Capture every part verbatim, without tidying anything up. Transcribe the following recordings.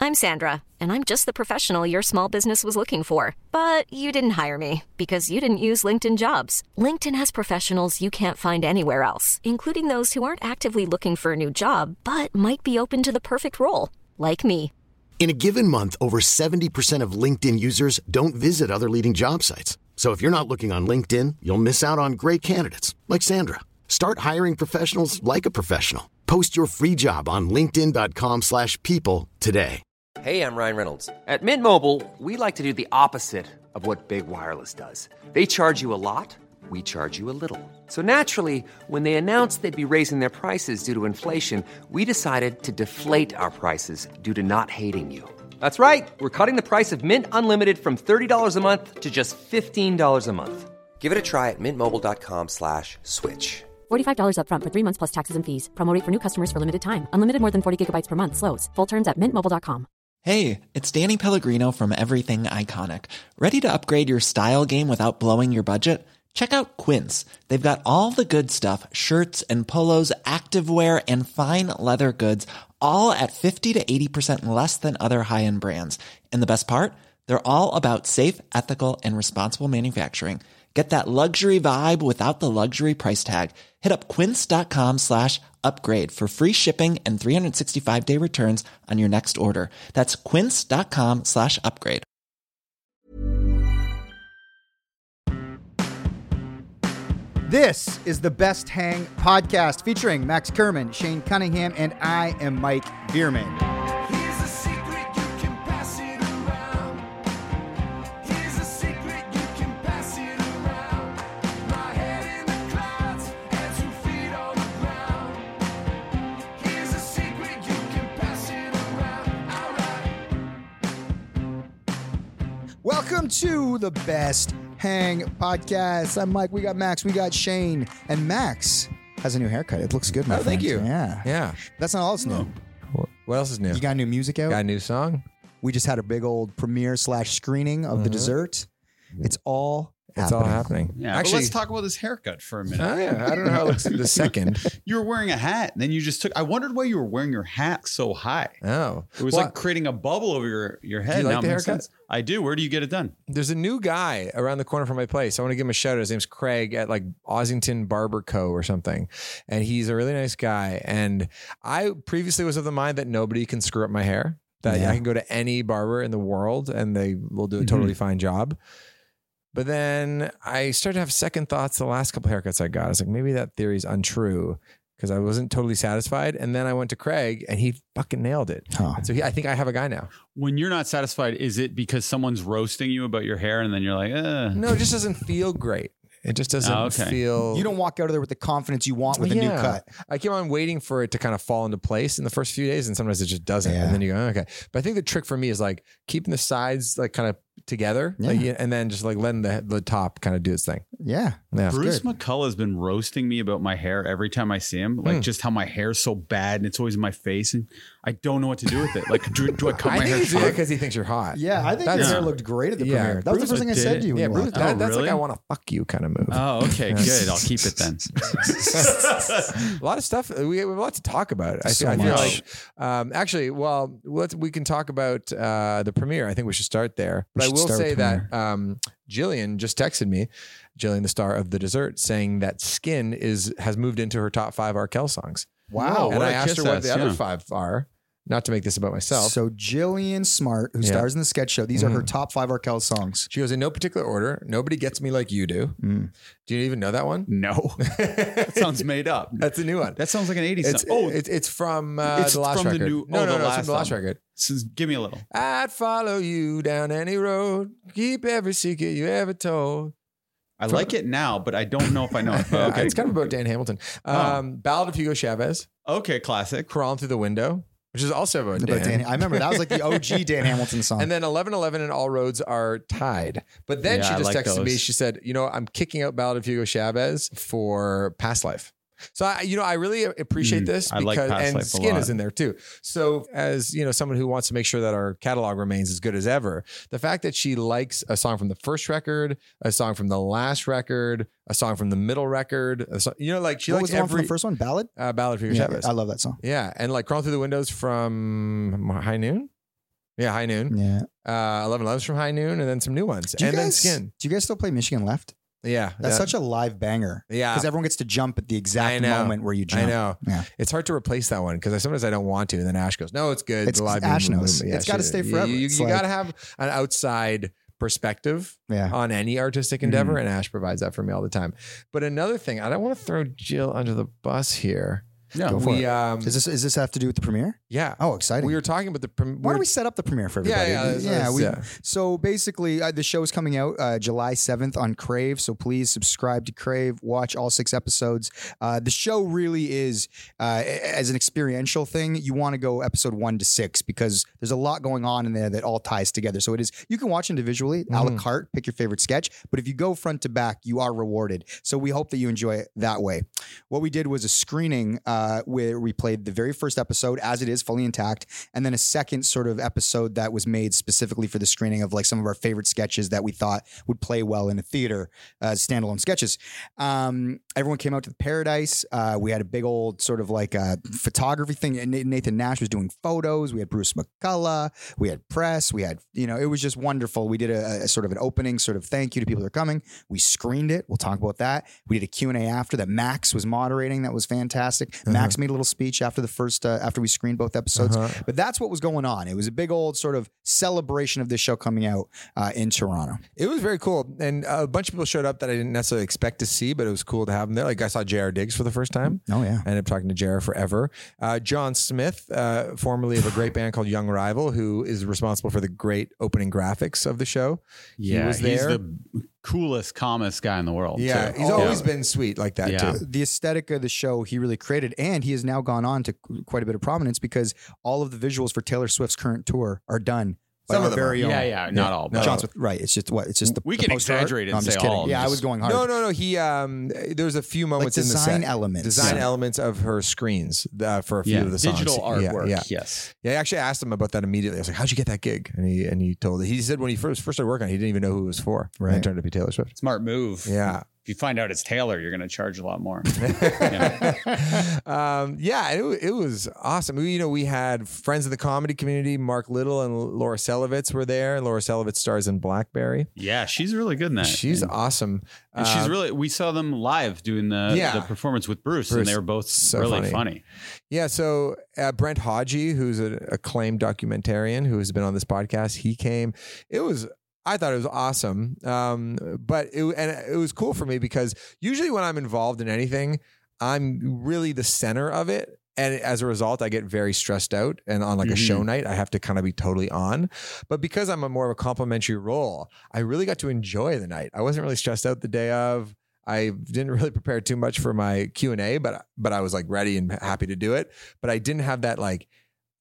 I'm Sandra, and I'm just the professional your small business was looking for. But you didn't hire me because you didn't use LinkedIn Jobs. LinkedIn has professionals you can't find anywhere else, including those who aren't actively looking for a new job, but might be open to the perfect role, like me. In a given month, over seventy percent of LinkedIn users don't visit other leading job sites. So if you're not looking on LinkedIn, you'll miss out on great candidates like Sandra. Start hiring professionals like a professional. Post your free job on linkedin dot com slash people today. Hey, I'm Ryan Reynolds. At Mint Mobile, we like to do the opposite of what Big Wireless does. They charge you a lot, we charge you a little. So naturally, when they announced they'd be raising their prices due to inflation, we decided to deflate our prices due to not hating you. That's right. We're cutting the price of Mint Unlimited from thirty dollars a month to just fifteen dollars a month. Give it a try at mintmobile.com slash switch. forty-five dollars up front for three months plus taxes and fees. Promo rate for new customers for limited time. Unlimited more than forty gigabytes per month. Slows full terms at mint mobile dot com. Hey, it's Danny Pellegrino from Everything Iconic. Ready to upgrade your style game without blowing your budget? Check out Quince. They've got all the good stuff, shirts and polos, activewear, and fine leather goods, all at fifty to eighty percent less than other high-end brands. And the best part? They're all about safe, ethical, and responsible manufacturing. Get that luxury vibe without the luxury price tag. Hit up quince.com slash upgrade for free shipping and three sixty-five day returns on your next order. That's quince.com slash upgrade. This is the Best Hang podcast featuring Max Kerman, Shane Cunningham, and I am Mike Bierman. Welcome to the Best Hang podcast. I'm Mike. We got Max. We got Shane. And Max has a new haircut. It looks good, my Oh, friend. thank you. Yeah. Yeah. That's not all it's new. What else is new? You got new music out? Got a new song? We just had a big old premiere slash screening of the dessert. It's all It's all happening. Yeah, Actually, but let's talk about this haircut for a minute. Oh, yeah. I don't know how it looks the second. You were wearing a hat, and then you just took. I wondered why you were wearing your hat so high. Oh. It was Well, like creating a bubble over your, your head. Do you like Now it the makes haircut? sense. I do. Where do you get it done? There's a new guy around the corner from my place. I want to give him a shout out. His name's Craig at like Ossington Barber Co. or something. And he's a really nice guy. And I previously was of the mind that nobody can screw up my hair, that Yeah. I can go to any barber in the world and they will do a totally fine job. But then I started to have second thoughts the last couple haircuts I got. I was like, maybe that theory is untrue because I wasn't totally satisfied. And then I went to Craig and he fucking nailed it. Huh. And so he, I think I have a guy now. When you're not satisfied, is it because someone's roasting you about your hair, and then you're like, eh? No, it just doesn't feel great. It just doesn't Oh, okay. feel... You don't walk out of there with the confidence you want with a new Yeah. cut. I keep on waiting for it to kind of fall into place in the first few days, and sometimes it just doesn't. Yeah. And then you go, okay. But I think the trick for me is like keeping the sides like kind of together, Yeah. like, and then just like letting the the top kind of do its thing. Yeah. Yeah. Bruce good. McCullough has been roasting me about my hair every time I see him, like Hmm. just how my hair's so bad and it's always in my face, and I don't know what to do with it. Like, do, do I cut I my think hair he's doing it short? because he thinks you're hot. Yeah, I think That's- your hair looked great at the Yeah, premiere. That was the Bruce first thing I said did. to you. when Yeah, you Bruce, walked that, out. that's really? like I want to fuck you kind of move. Oh, okay, good. I'll keep it then. A lot of stuff. We we have a lot to talk about. I, So feel, I feel much. like, um, actually, well, let's we can talk about uh, the premiere. I think we should start there. We But I should will start say with that um, Jillian just texted me, Jillian, the star of The Dessert, saying that "Skin" is has moved into her top five Arkell songs. Wow. and what I a asked her kiss what the ass, other yeah. five are. Not to make this about myself. So Jillian Smart, who Yeah. stars in the sketch show, these are her Mhm. top five Arkell songs. She goes in no particular order. Nobody gets me like you do. Mm. Do you even know that one? No, that sounds made up. That's a new one. That sounds like an eighties It's song. Oh, it's it's from uh, It's the last from the record. new- no, oh, no, the no, it's from last the last album. record. this is- give me a little. I'd follow you down any road, keep every secret you ever told. I like it now, but I don't know if I know it. Yeah, Okay, it's kind of about Dan Hamilton. Oh. Um, Ballad of Hugo Chavez, okay, classic. Crawling Through the Window, which is also about About Dan. Dan- I remember that was like the O G Dan Hamilton song. And then eleven eleven and All Roads Are Tied. But then Yeah, she I just like texted me. those. She said, you know, I'm kicking out Ballad of Hugo Chavez for Past Life. So, I, you know, I really appreciate Mm, this I like because, Past and Life a Skin lot. is in there too. So as, you know, someone who wants to make sure that our catalog remains as good as ever, the fact that she likes a song from the first record, a song from the last record, a song from the middle record, a song, you know, like she what was likes the one from every the first one? Ballad? uh, Ballad of Hugo Yeah, Chavez. I love that song. Yeah. And like Crawling Through the Windows from High Noon. Yeah, High Noon. Yeah. Uh, eleven elevens from High Noon, and then some new ones, Do you and guys, then Skin. Do you guys still play Michigan Left? Yeah, That's yeah. such a live banger. Yeah. Because everyone gets to jump at the I exact know. moment where you jump. I know. Yeah. It's hard to replace that one because I, sometimes I don't want to, and then Ash goes, "No, it's good." It's The live Ash movement- knows. yeah, It's gotta she- stay forever. You, you, It's you like- got to have an outside perspective Yeah. on any artistic endeavor, and Ash provides that for me all the time. But another thing, I don't want to throw Jill under the bus here. Yeah. Go for we it. um, Is this, is this have to do with the premiere? yeah. Oh, exciting. We were talking about the. Prim- Why don't we're- we set up the premiere for Yeah, everybody? yeah, that's- that's- we, yeah. So basically, uh, the show is coming out uh, July seventh on Crave. So please subscribe to Crave. Watch all six episodes. Uh, the show really is, uh, as an experiential thing, you want to go episode one to six because there's a lot going on in there that all ties together. So it is, you can watch individually, a la carte, pick your favorite sketch. But if you go front to back, you are rewarded. So we hope that you enjoy it that way. What we did was a screening uh, where we played the very first episode as it is, fully intact, and then a second sort of episode that was made specifically for the screening of like some of our favorite sketches that we thought would play well in a theater as standalone sketches. Um, everyone came out to the Paradise. Uh, we had a big old sort of like a photography thing. And Nathan Nash was doing photos. We had Bruce McCullough. We had press. We had, you know, it was just wonderful. We did a, a sort of an opening sort of thank you to people that are coming. We screened it. We'll talk about that. We did a Q and A after that. Max was moderating. That was fantastic. Uh-huh. Max made a little speech after the first, uh, after we screened both episodes. Uh-huh. But that's what was going on. It was a big old sort of celebration of this show coming out uh, in Toronto. It was very cool. And a bunch of people showed up that I didn't necessarily expect to see, but it was cool to have them there. Like I saw J R Diggs for the first time. Oh, yeah. I ended up talking to J R forever. Uh, John Smith, uh, formerly of a great band called Young Rival, who is responsible for the great opening graphics of the show. Yeah, he was there. he's the coolest, calmest guy in the world. yeah, too. he's always Yeah. been sweet like that Yeah. too. The aesthetic of the show he really created, and he has now gone on to quite a bit of prominence because all of the visuals for Taylor Swift's current tour are done by Some our of them very Yeah, own. yeah, not all, but- John Smith, right? It's just what? It's just the We the can poster art? exaggerate it No, I'm and just say kidding. all, Yeah, I just- was going hard. No, no, no. He um, there was a few moments in the design set. elements. design Yeah. elements of her screens uh, for a few Yeah, of the songs. digital Yeah, artwork. Yeah, Yes. Yeah, I actually asked him about that immediately. I was like, "How'd you get that gig?" And he and he told he said when he first first started working on it, he didn't even know who it was for. Right. And it turned out to be Taylor Swift. Smart move. Yeah. If you find out it's Taylor, you're going to charge a lot more. Yeah. um, yeah, it, wa- it was awesome. We, you know, we had friends of the comedy community. Mark Little and Laura Selovitz were there. Laura Selovitz stars in Blackberry. Yeah, she's really good in that. She's and, awesome. and she's Uh, really. We saw them live doing the Yeah. the performance with Bruce, Bruce, and they were both so really funny. funny. Yeah, so uh, Brent Hodgie, who's an acclaimed documentarian who has been on this podcast, he came. It was, I thought it was awesome, um, but it and it was cool for me because usually when I'm involved in anything, I'm really the center of it. And as a result, I get very stressed out. And on like a show night, I have to kind of be totally on. But because I'm a more of a complimentary role, I really got to enjoy the night. I wasn't really stressed out the day of. I didn't really prepare too much for my Q and A, but but I was like ready and happy to do it. But I didn't have that like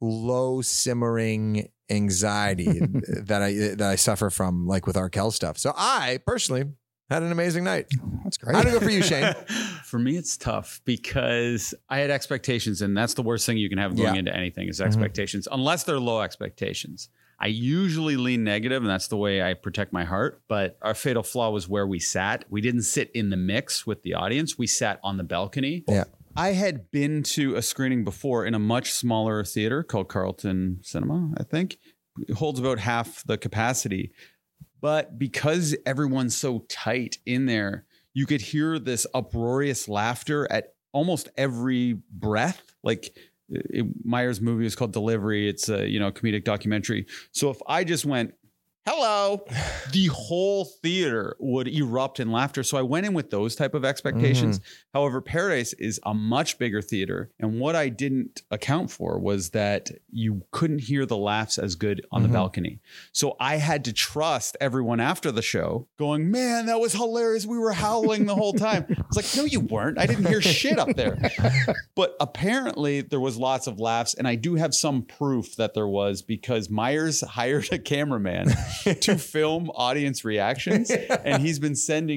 low simmering anxiety that I that I suffer from like with Arkell stuff. So I personally had an amazing night. That's great. How'd it go for you, Shane? For me, it's tough because I had expectations, and that's the worst thing you can have going Yeah. into anything is expectations, unless they're low expectations. I usually lean negative, and that's the way I protect my heart. But our fatal flaw was where we sat. We didn't sit in the mix with the audience. We sat on the balcony. Yeah. I had been to a screening before in a much smaller theater called Carlton Cinema, I think. It holds about half the capacity. But because everyone's so tight in there, you could hear this uproarious laughter at almost every breath. Like it, Meyer's movie is called Delivery. It's a, you know, comedic documentary. So if I just went, hello, the whole theater would erupt in laughter. So I went in with those type of expectations. However, Paradise is a much bigger theater. And what I didn't account for was that you couldn't hear the laughs as good on the balcony. So I had to trust everyone after the show going, man, that was hilarious. We were howling the whole time. It's like, no, you weren't. I didn't hear shit up there. But apparently there was lots of laughs. And I do have some proof that there was because Myers hired a cameraman to film audience reactions. And he's been sending me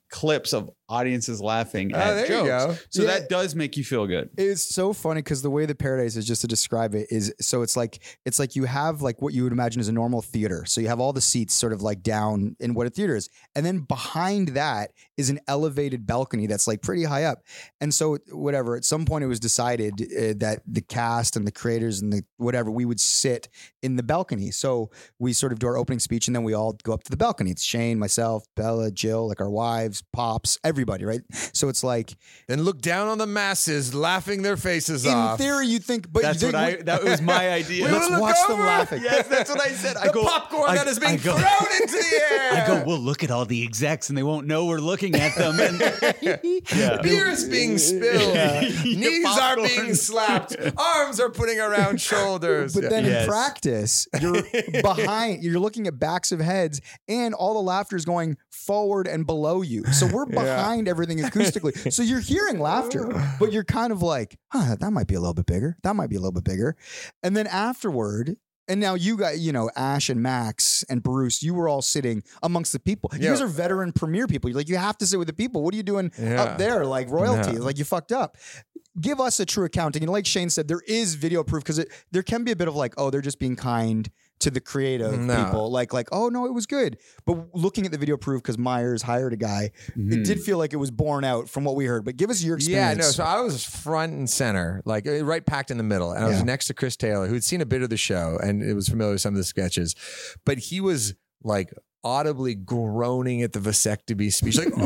clips of audiences laughing Oh, at there you jokes. go. So Yeah. that does make you feel good. It's so funny because the way the Paradise is, just to describe it, is so it's like it's like you have like what you would imagine is a normal theater. So you have all the seats sort of like down in what a theater is, and then behind that is an elevated balcony that's like pretty high up. And so whatever, at some point it was decided uh, that the cast and the creators and the whatever we would sit in the balcony. So we sort of do our opening speech, and then we all go up to the balcony. It's Shane, myself, Bella, Jill, like our wives, Pops, everybody, right? So it's like Then look down on the masses, laughing their faces in off. theory you think, but That's you what think, I. That was my idea. We let's look watch them over. laughing. Yes, that's what I said. I the go popcorn I- that is being I go- thrown into the air. I go, we'll look at all the execs and they won't know we're looking at them. And yeah. Beer is being spilled. Knees are Popcorn. being slapped. Arms are putting around shoulders. But then Yes. in practice, you're behind, you're looking at backs of heads, and all the laughter is going forward and below you. So we're behind everything acoustically. So you're hearing laughter, but you're kind of like, huh, that might be a little bit bigger. That might be a little bit bigger. And then afterward, and now you got, you know, Ash and Max and Bruce, you were all sitting amongst the people. You Yeah. guys are veteran premiere people. You're like, you have to sit with the people. What are you doing Yeah. up there? Like royalty. Yeah. Like you fucked up. Give us a true accounting. And like Shane said, there is video proof because there can be a bit of like, oh, they're just being kind to the creative No. people. Like, like, oh no, it was good. But looking at the video proof, because Myers hired a guy, it did feel like it was borne out from what we heard. But give us your Yeah, experience. no. So I was front and center, like uh, right packed in the middle, and I was Yeah. next to Chris Taylor, who had seen a bit of the show and it was familiar with some of the sketches, but he was like audibly groaning at the vasectomy speech, like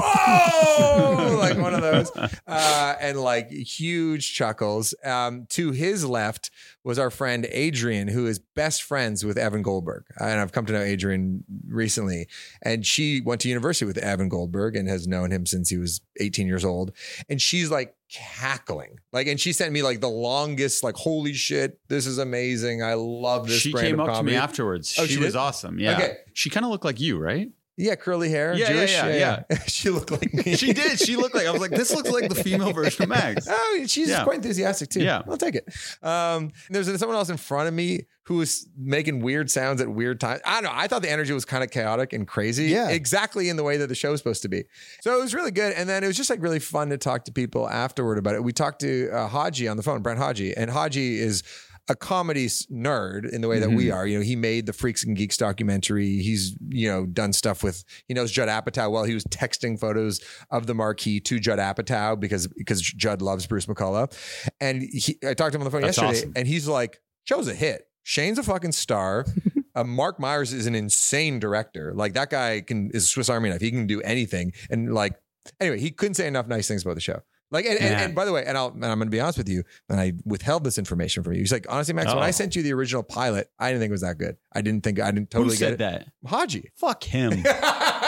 oh, like one of those, uh, and like huge chuckles. Um, to his left was our friend Adrian, who is best friends with Evan Goldberg, and I've come to know Adrian recently, and she went to university with Evan Goldberg and has known him since he was eighteen years old, and she's like cackling, like, and she sent me like the longest, like, holy shit, this is amazing, I love this. she brand came of up comedy. to me afterwards. Oh, she, she was did? awesome. Yeah. Okay. She kind of looked like you, right? Yeah, curly hair, Yeah, yeah, Jewish. yeah, she looked like me. She did. She looked like, I was like, this looks like the female version of Max. Oh, she's Yeah. quite enthusiastic too. Yeah. I'll take it. Um, there's someone else in front of me who was making weird sounds at weird times. I don't know. I thought the energy was kind of chaotic and crazy. Yeah. Exactly in the way that the show was supposed to be. So it was really good. And then it was just like really fun to talk to people afterward about it. We talked to uh, Haji on the phone, Brent Haji, and Haji is a comedy s- nerd in the way that we are. You know, he made the Freaks and Geeks documentary. He's, you know, done stuff with, he knows Judd Apatow well. He was texting photos of the marquee to Judd Apatow because, because Judd loves Bruce McCullough. And he, I talked to him on the phone That's yesterday awesome. and he's like, show's a hit. Shane's a fucking star. uh, Mark Myers is an insane director. Like that guy can, is a Swiss Army knife. He can do anything. And like, anyway, he couldn't say enough nice things about the show. Like, and, and, Yeah. and by the way, and, I'll, and I'm going to be honest with you, and I withheld this information from you. He's like, honestly, Max, when Oh. I sent you the original pilot, I didn't think it was that good. I didn't think, I didn't totally Who said get it. that? Haji. Fuck him. no,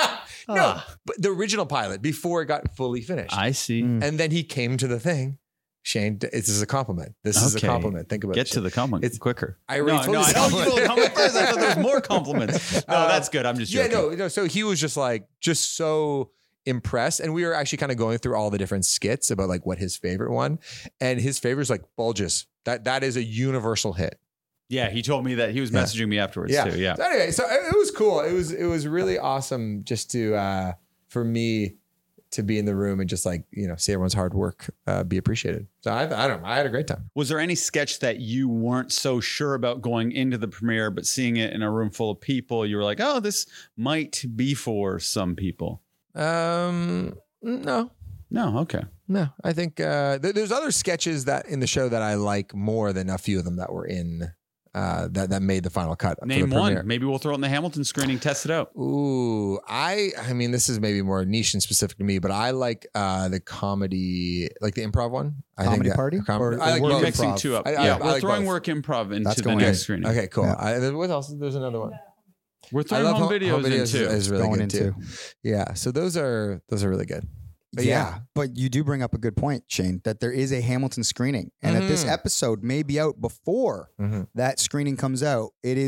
Ah. but the original pilot before it got fully finished. I see. and then he came to the thing. Shane, this is a compliment. This is a Okay. compliment. Think about Get it. to the compliment It's- quicker. I no, already told no, you I the know you compliment. told comment first. I thought there was more compliments. No, Uh, that's good. I'm just Yeah, joking. no, no. So he was just like, just so impressed. And we were actually kind of going through all the different skits about like what his favorite one. And his favorite is like Bulges. That that is a universal hit. Yeah, he told me that. He was Yeah. messaging me afterwards Yeah. too. Yeah. So anyway, so it, it was cool. It was it was really awesome just to uh for me to be in the room and just like, you know, see everyone's hard work uh, be appreciated. So I, I don't know. I had a great time. Was there any sketch that you weren't so sure about going into the premiere, but seeing it in a room full of people, you were like, oh, this might be for some people? Um, no, No, okay. no. I think uh, th- there's other sketches that in the show that I like more than a few of them that were in uh, that that made the final cut. for Name the premiere. one. Maybe we'll throw it in the Hamilton screening, test it out. Ooh, I I mean, this is maybe more niche and specific to me, but I like uh, the comedy, like the improv one. I Comedy that- Party? com- Or- I like or We're both. mixing improv. two up. I- I- yeah, I we're like throwing both. work improv into That's the going next in. screening. Okay, cool. Yeah. I, what else? There's another one. We're throwing home videos, in is, too. is really Going good into. too. Yeah, so those are those are really good. But yeah, yeah. but you do bring up a good point, Shane, that there is a Hamilton screening and that this Mhm. episode may be out before Mhm. that screening comes out. It is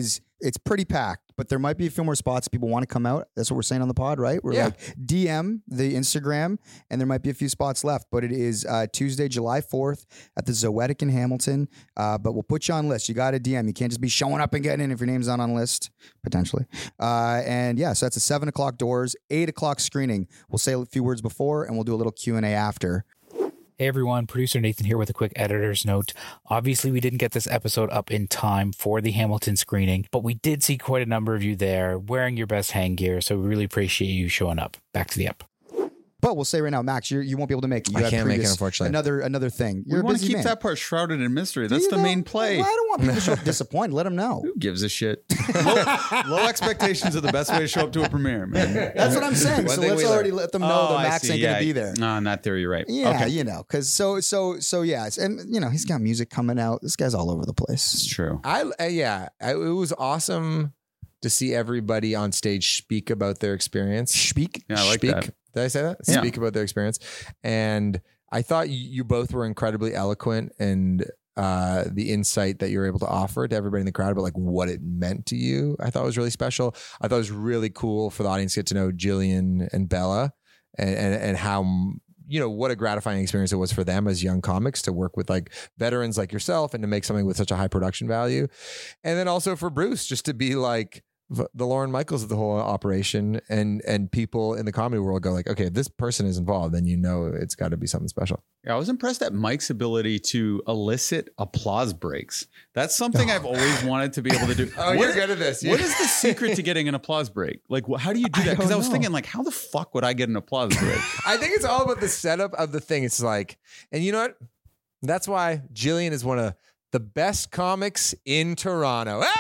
it's pretty packed, but there might be a few more spots. People want to come out. That's what we're saying on the pod, right? We're Yeah. like D M the Instagram, and there might be a few spots left. But it is uh, Tuesday, July fourth at the Zoetic in Hamilton. Uh, but we'll put you on list. You got to D M. You can't just be showing up and getting in if your name's not on list, potentially. Uh, and yeah, so that's a seven o'clock doors, eight o'clock screening. We'll say a few words before, and we'll do a little Q and A after. Hey everyone, producer Nathan here with a quick editor's note. Obviously, we didn't get this episode up in time for the Hamilton screening, but we did see quite a number of you there wearing your best hang gear, so we really appreciate you showing up. Back to the ep. But we'll say right now, Max, you're, you won't be able to make it. You I have can't make it, previous- unfortunately. Another another thing. You're we a want to busy keep man. that part shrouded in mystery. Do That's you the know? main play. Well, I don't want people to show up disappointed. Let them know. Who gives a shit? low, low expectations are the best way to show up to a premiere, man. That's what I'm saying. One so thing let's we already learned. let them know Oh, that I Max see. ain't yeah. gonna be there. No, in that theory, you're right. Yeah, Okay. you know, because so so so yes, and you know he's got music coming out. This guy's all over the It's place. true. I uh, yeah, I, it was awesome to see everybody on stage speak about their experience. Speak. Yeah, I like speak. that. Did I say that? Yeah. Speak about their experience. And I thought you, you both were incredibly eloquent and uh, the insight that you were able to offer to everybody in the crowd about like what it meant to you. I thought was really special. I thought it was really cool for the audience to get to know Jillian and Bella and, and, and how, you know, what a gratifying experience it was for them as young comics to work with like veterans like yourself and to make something with such a high production value. And then also for Bruce, just to be like, the Lauren Michaels of the whole operation, and and people in the comedy world go like, okay, if this person is involved, then you know it's got to be something special. Yeah, I was impressed at Mike's ability to elicit applause breaks. That's something I've always wanted to be able to do. Oh, you're good at this. What Yeah. is the secret to getting an applause break? Like, wh- how do you do I that? Because don't I was know. thinking, like, how the fuck would I get an applause break? I think it's all about the setup of the thing. It's like, and you know what? That's why Jillian is one of the best comics in Toronto. Hey!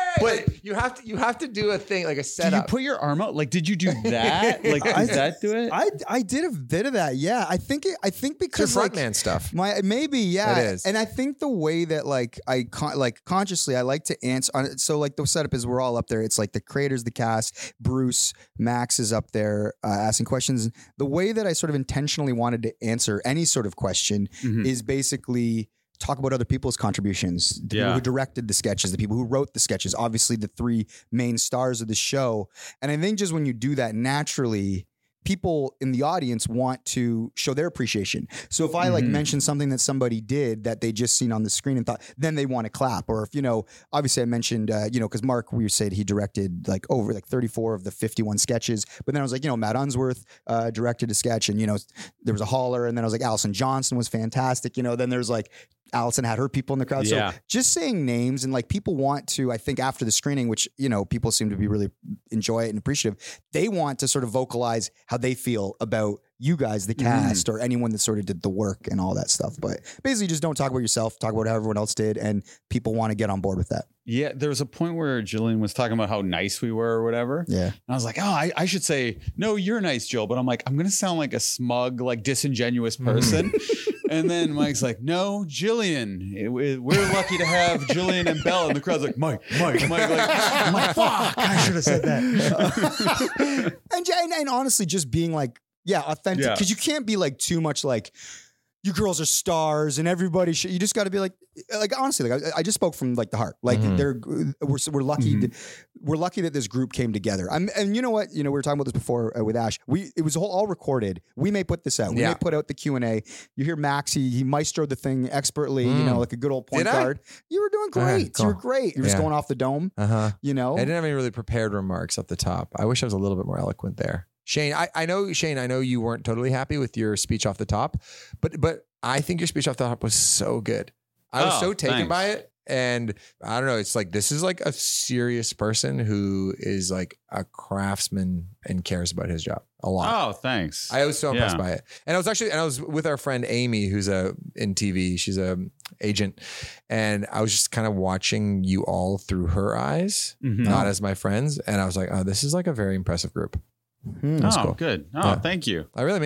But you have to you have to do a thing like a Did you setup. put your arm out? Like, did you do that? Like, I- does that do it? I I did a bit of that. Yeah, I think it, I think It's your because like, frontman stuff. My maybe yeah, It is. and I think the way that like I con- like consciously I like to answer on it. So like the setup is we're all up there. It's like the creators, the cast, Bruce, Max is up there uh, asking questions. The way that I sort of intentionally wanted to answer any sort of question Mhm. is basically talk about other people's contributions, the Yeah. people who directed the sketches, the people who wrote the sketches, obviously the three main stars of the show. And I think just when you do that naturally, people in the audience want to show their appreciation. So if I like Mhm. mention something that somebody did that they just seen on the screen and thought, then they want to clap. Or if, you know, obviously I mentioned, uh, you know, because Mark, we said he directed like over like thirty-four of the fifty-one sketches. But then I was like, you know, Matt Unsworth uh, directed a sketch and, you know, there was a holler. And then I was like, Allison Johnson was fantastic. You know, then there's like, Allison had her people in the crowd. Yeah. So just saying names and like people want to, I think after the screening, which, you know, people seem to be really enjoy it and appreciative, they want to sort of vocalize how they feel about you guys, the cast, or anyone that sort of did the work and all that stuff. But basically just don't talk about yourself, talk about how everyone else did. And people want to get on board with that. Yeah, there was a point where Jillian was talking about how nice we were or whatever. Yeah. And I was like, oh, I, I should say, no, you're nice, Jill. But I'm like, I'm going to sound like a smug, like disingenuous person. And then Mike's like, no, Jillian. It- it- we're lucky to have Jillian and Bella. And the crowd's like, Mike, Mike, Mike. Like, I'm like, fuck, I should have said that. and, and and honestly, just being like, yeah, authentic. Yeah. Because you can't be like too much like, you girls are stars and everybody should, you just got to be like, like, honestly, like I, I just spoke from like the heart. Like Mhm. they're, we're, we're lucky. Mhm. to, we're lucky that this group came together. I'm, and you know what, you know, we were talking about this before uh, with Ash, we, it was all, all recorded. We may put this out. We Yeah. may put out the Q and A. You hear Max, he, he maestroed the thing expertly, you Mm. know, like a good old point Did I? guard. You were doing Okay, great. You were cool. great. You're just Yeah. going off the dome, Uh-huh. you know? I didn't have any really prepared remarks up the top. I wish I was a little bit more eloquent there. Shane, I, I know, Shane, I know you weren't totally happy with your speech off the top, but but I think your speech off the top was so good. I was Oh, so taken thanks. by it. And I don't know, it's like, this is like a serious person who is like a craftsman and cares about his job a lot. Oh, thanks. I was so impressed Yeah. by it. And I was actually, and I was with our friend Amy, who's a in T V. She's a agent. And I was just kind of watching you all through her eyes, Mhm. not as my friends. And I was like, oh, this is like a very impressive group. Hmm. That's oh, cool. good. Oh, Yeah. thank you. I really mean it.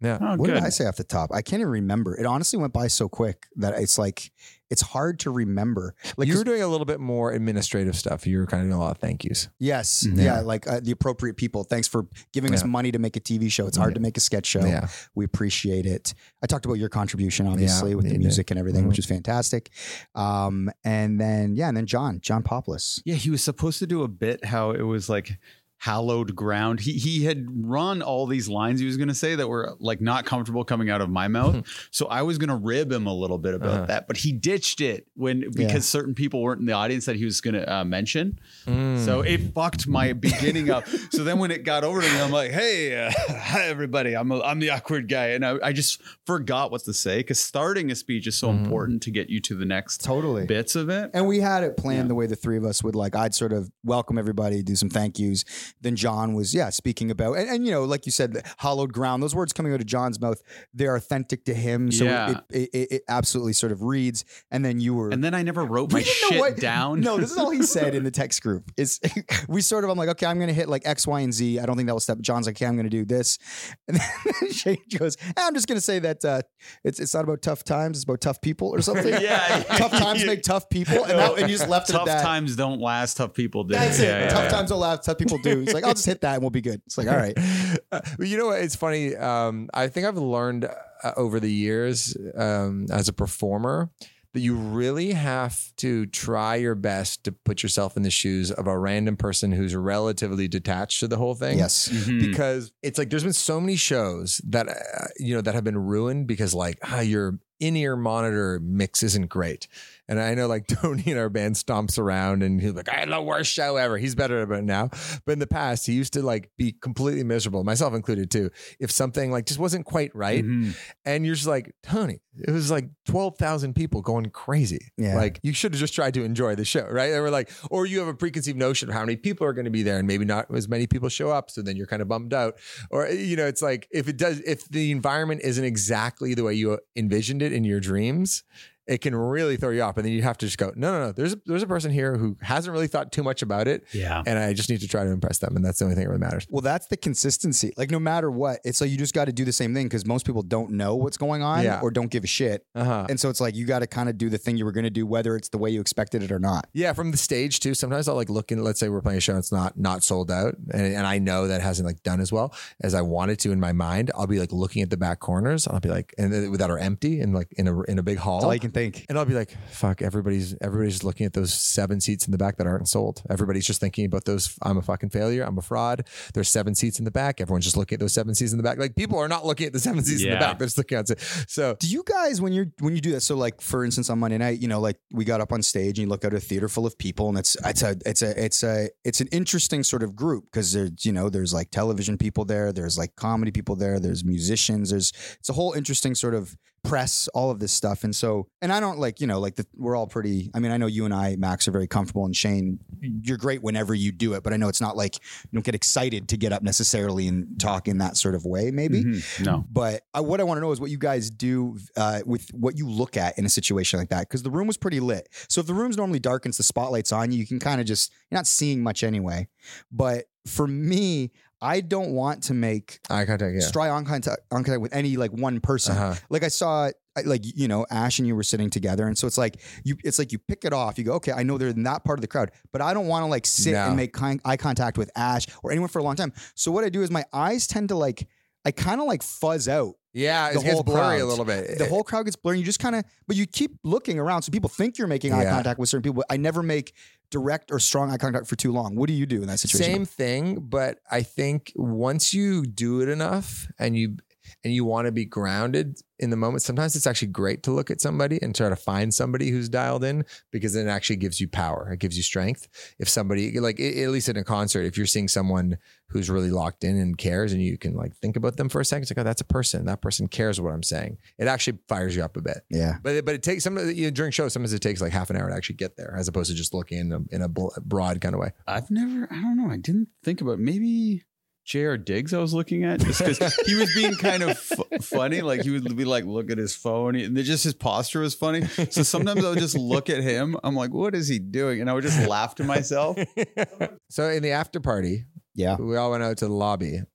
Yeah. Oh, What good. did I say off the top? I can't even remember. It honestly went by so quick that it's like, it's hard to remember. Like you 'cause- were doing a little bit more administrative stuff. You were kind of doing a lot of thank yous. Yes. Mhm. Yeah. Like uh, the appropriate people. Thanks for giving us Yeah. money to make a T V show. It's hard Yeah. to make a sketch show. Yeah. We appreciate it. I talked about your contribution, obviously, Yeah, with the you music and everything, Mhm. which is fantastic. Um, and then, yeah, and then John, John Poplis. Yeah, he was supposed to do a bit how it was like hallowed ground. He he had run all these lines he was going to say that were like not comfortable coming out of my mouth. So I was going to rib him a little bit about Uh-huh. that, but he ditched it when because Yeah. certain people weren't in the audience that he was going to uh, mention. Mm. So it fucked my beginning up. So then when it got over to me, I'm like, "Hey, uh, hi everybody. I'm a, I'm the awkward guy," and I, I just forgot what to say because starting a speech is so Mhm. important to get you to the next Totally. bits of it. And we had it planned Yeah. the way the three of us would like, I'd sort of welcome everybody, do some thank yous. Then John was, yeah, speaking about, and, and you know, like you said, the hallowed ground, those words coming out of John's mouth, they're authentic to him. So Yeah. it, it, it absolutely sort of reads. And then you were. And then I never wrote We my didn't know shit what- down. No, this is all he said in the text group. Is we sort of, I'm like, okay, I'm going to hit like X, Y, and Z. I don't think that will step. John's like, okay, I'm going to do this. And then Shane goes, "Eh, I'm just going to say that uh, it's it's not about tough times, it's about tough people or something. Yeah. Tough times make tough people. And, that, and you just left it Tough at that. times don't last. Tough people do. That's Yeah, it. yeah, Tough yeah. times don't last. Tough people do. He's like, I'll just hit that and we'll be good. It's like, all right. Uh, but you know what? It's funny. Um, I think I've learned uh, over the years um, as a performer that you really have to try your best to put yourself in the shoes of a random person who's relatively detached to the whole thing. Yes. Mhm. Because it's like there's been so many shows that uh, you know that have been ruined because like ah, your in-ear monitor mix isn't great. And I know like Tony in our band stomps around and he's like, I had the worst show ever. He's better about it now. But in the past, he used to like be completely miserable, myself included too, if something like just wasn't quite right. Mhm. And you're just like, Tony, it was like twelve thousand people going crazy. Yeah. Like you should have just tried to enjoy the show, right? They were like, or you have a preconceived notion of how many people are going to be there and maybe not as many people show up. So then you're kind of bummed out. Or, you know, it's like if it does, if the environment isn't exactly the way you envisioned it in your dreams, it can really throw you off. And then you have to just go, no, no, no. There's a, there's a person here who hasn't really thought too much about it. Yeah. And I just need to try to impress them. And that's the only thing that really matters. Well, that's the consistency. Like no matter what, it's like you just got to do the same thing because most people don't know what's going on Yeah. or don't give a shit. Uh-huh. And so it's like you got to kind of do the thing you were going to do, whether it's the way you expected it or not. Yeah, from the stage too. Sometimes I'll like look in, let's say we're playing a show and it's not not sold out and, and I know that it hasn't like done as well as I wanted to in my mind. I'll be like looking at the back corners. I'll be like, and then- that are empty and like in a in a big hall. That's all you can think. And I'll be like, fuck, everybody's everybody's just looking at those seven seats in the back that aren't sold. Everybody's just thinking about those. I'm a fucking failure. I'm a fraud. There's seven seats in the back. Everyone's just looking at those seven seats in the back. Like people are not looking at the seven seats in the Yeah. back. They're just looking at it. So Do you guys, when you're when you do that, so like for instance on Monday night, you know, like we got up on stage and you look at a theater full of people, and it's it's a it's a it's a it's an interesting sort of group because there's you know there's like television people there, there's like comedy people there, there's musicians, there's it's a whole interesting sort of press, all of this stuff, and so and I don't like you know like the, we're all pretty. I mean, I know you and I, Max, are very comfortable, and Shane, you're great whenever you do it, but I know it's not like you don't get excited to get up necessarily and talk in that sort of way, maybe. Mhm. No. But I, what I want to know is what you guys do uh, with what you look at in a situation like that, because the room was pretty lit. So if the room's normally dark and the spotlight's on you, you can kind of just, you're not seeing much anyway. But for me, I don't want to make eye contact, yeah. try on contact, on contact with any like one person. Uh-huh. Like I saw, I- like you know, Ash and you were sitting together, and so it's like you, it's like you pick it off. You go, okay, I know they're in that part of the crowd, but I don't want to like sit No. and make kind, eye contact with Ash or anyone for a long time. So what I do is my eyes tend to like, I kind of like fuzz out. Yeah, The it gets whole blurry crowd. a little bit. The whole crowd gets blurry. You just kind of, but you keep looking around, so people think you're making eye Yeah. contact with certain people. But I never make direct or strong eye contact for too long. What do you do in that situation? Same thing, but I think once you do it enough and you and you want to be grounded in the moment, sometimes it's actually great to look at somebody and try to find somebody who's dialed in, because then it actually gives you power. It gives you strength. If somebody, like at least in a concert, if you're seeing someone who's really locked in and cares, and you can like think about them for a second, it's like, oh, that's a person. That person cares what I'm saying. It actually fires you up a bit. Yeah. But it, but it takes some you know, during shows. Sometimes it takes like half an hour to actually get there, as opposed to just looking in a, in a broad kind of way. I've never, I don't know. I didn't think about maybe J R Diggs I was looking at just because he was being kind of f- funny. Like he would be like, look at his phone. And just his posture was funny. So sometimes I would just look at him. I'm like, what is he doing? And I would just laugh to myself. So in the after party, Yeah. we all went out to the lobby,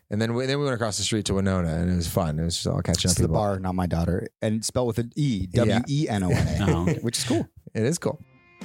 And then we, then we went across the street to Winona, and it was fun. It was just all catching It's up. the people. bar, not my daughter. And it's spelled with an E, W E N O N A, Oh. which is cool. It is cool.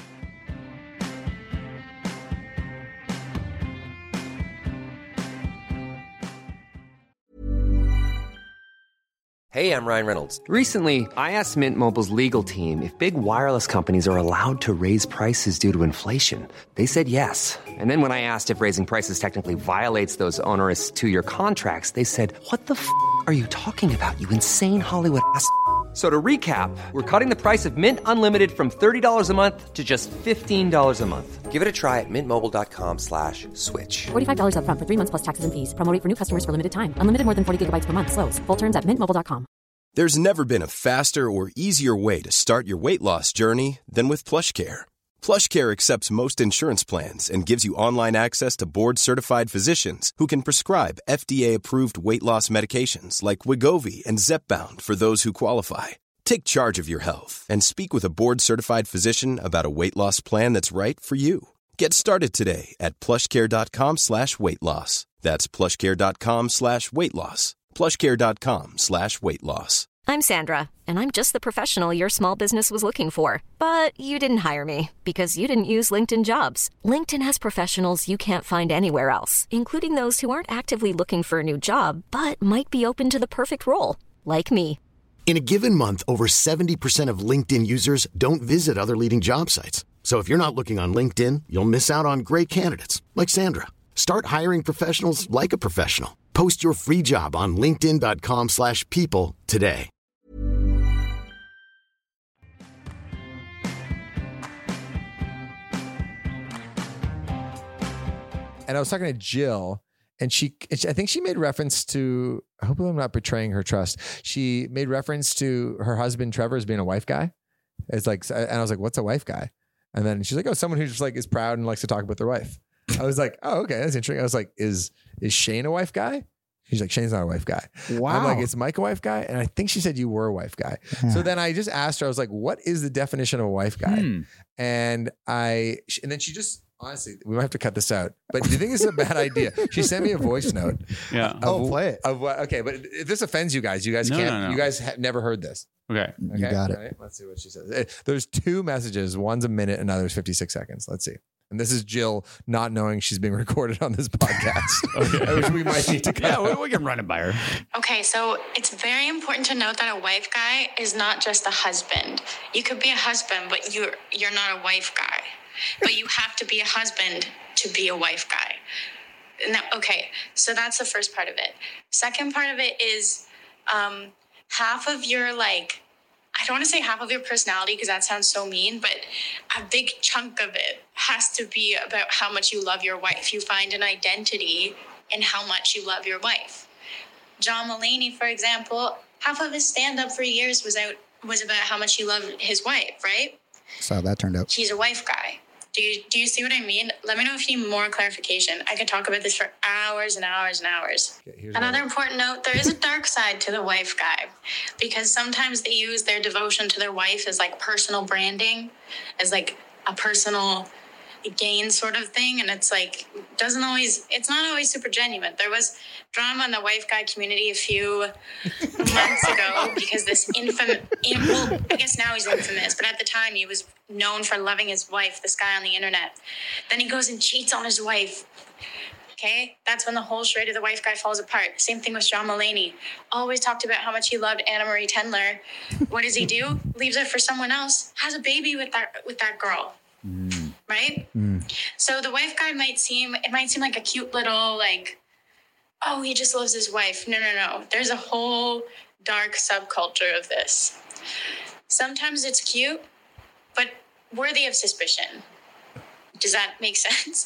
Hey, I'm Ryan Reynolds. Recently, I asked Mint Mobile's legal team if big wireless companies are allowed to raise prices due to inflation. They said yes. And then when I asked if raising prices technically violates those onerous two-year contracts, they said, "What the f*** are you talking about, you insane Hollywood ass?" So to recap, we're cutting the price of Mint Unlimited from thirty dollars a month to just fifteen dollars a month. Give it a try at mintmobile.com slash switch. forty-five dollars up front for three months plus taxes and fees. Promo rate for new customers for limited time. Unlimited more than forty gigabytes per month. Slows full terms at mint mobile dot com. There's never been a faster or easier way to start your weight loss journey than with PlushCare. PlushCare accepts most insurance plans and gives you online access to board-certified physicians who can prescribe F D A-approved weight loss medications like Wegovy and Zepbound for those who qualify. Take charge of your health and speak with a board-certified physician about a weight loss plan that's right for you. Get started today at plushcare.com slash weight loss. That's plushcare.com slash weight loss. plushcare.com slash weight loss. I'm Sandra, and I'm just the professional your small business was looking for. But you didn't hire me because you didn't use LinkedIn Jobs. LinkedIn has professionals you can't find anywhere else, including those who aren't actively looking for a new job, but might be open to the perfect role, like me. In a given month, over seventy percent of LinkedIn users don't visit other leading job sites. So if you're not looking on LinkedIn, you'll miss out on great candidates like Sandra. Start hiring professionals like a professional. Post your free job on linkedin.com slash people today. And I was talking to Jill, and she, I think she made reference to, I hope I'm not betraying her trust. She made reference to her husband, Trevor, as being a wife guy. It's like, and I was like, what's a wife guy? And then she's like, oh, someone who just like is proud and likes to talk about their wife. I was like, oh, okay, that's interesting. I was like, is is Shane a wife guy? She's like, Shane's not a wife guy. Wow. I'm like, is Mike a wife guy? And I think she said you were a wife guy. Yeah. So then I just asked her, I was like, what is the definition of a wife guy? Hmm. And I, and then she just, honestly, we might have to cut this out. But do you think this is a bad idea? She sent me a voice note. Yeah. Of, Oh, play it. Of what? Okay, but if this offends you guys, you guys No, can't. no, no. You guys have never heard this. Okay. You Okay, got it. Right? Let's see what she says. Eh, There's two messages. One's a minute, another's fifty-six seconds. Let's see. And this is Jill not knowing she's being recorded on this podcast, Okay. which we might need to cut Yeah, out. we, we can run it by her. Okay, so it's very important to note that a wife guy is not just a husband. You could be a husband, but you're you're not a wife guy. But you have to be a husband to be a wife guy. Now, okay, so that's the first part of it. Second part of it is um, half of your, like, I don't want to say half of your personality because that sounds so mean, but a big chunk of it has to be about how much you love your wife. You find an identity in how much you love your wife. John Mulaney, for example, half of his stand-up for years was out was about how much he loved his wife, right? So that turned out. He's a wife guy. Do you do you see what I mean? Let me know if you need more clarification. I could talk about this for hours and hours and hours. Okay, here's Another what- important note, there is a dark side to the wife guy because sometimes they use their devotion to their wife as like personal branding, as like a personal gain sort of thing. And it's like, doesn't always, it's not always super genuine. There was drama in the wife guy community a few months ago because this infamous, well, I guess now he's infamous, but at the time he was known for loving his wife, this guy on the internet. Then he goes and cheats on his wife. Okay, that's when the whole charade of the wife guy falls apart. Same thing with John Mulaney. Always talked about how much he loved Anna Marie Tendler. What does he do? Leaves her for someone else. Has a baby with that with that girl. Mm. Right? Mm. So the wife guy might seem it might seem like a cute little like, oh, he just loves his wife. No, no, no. There's a whole dark subculture of this. Sometimes it's cute, but worthy of suspicion. Does that make sense?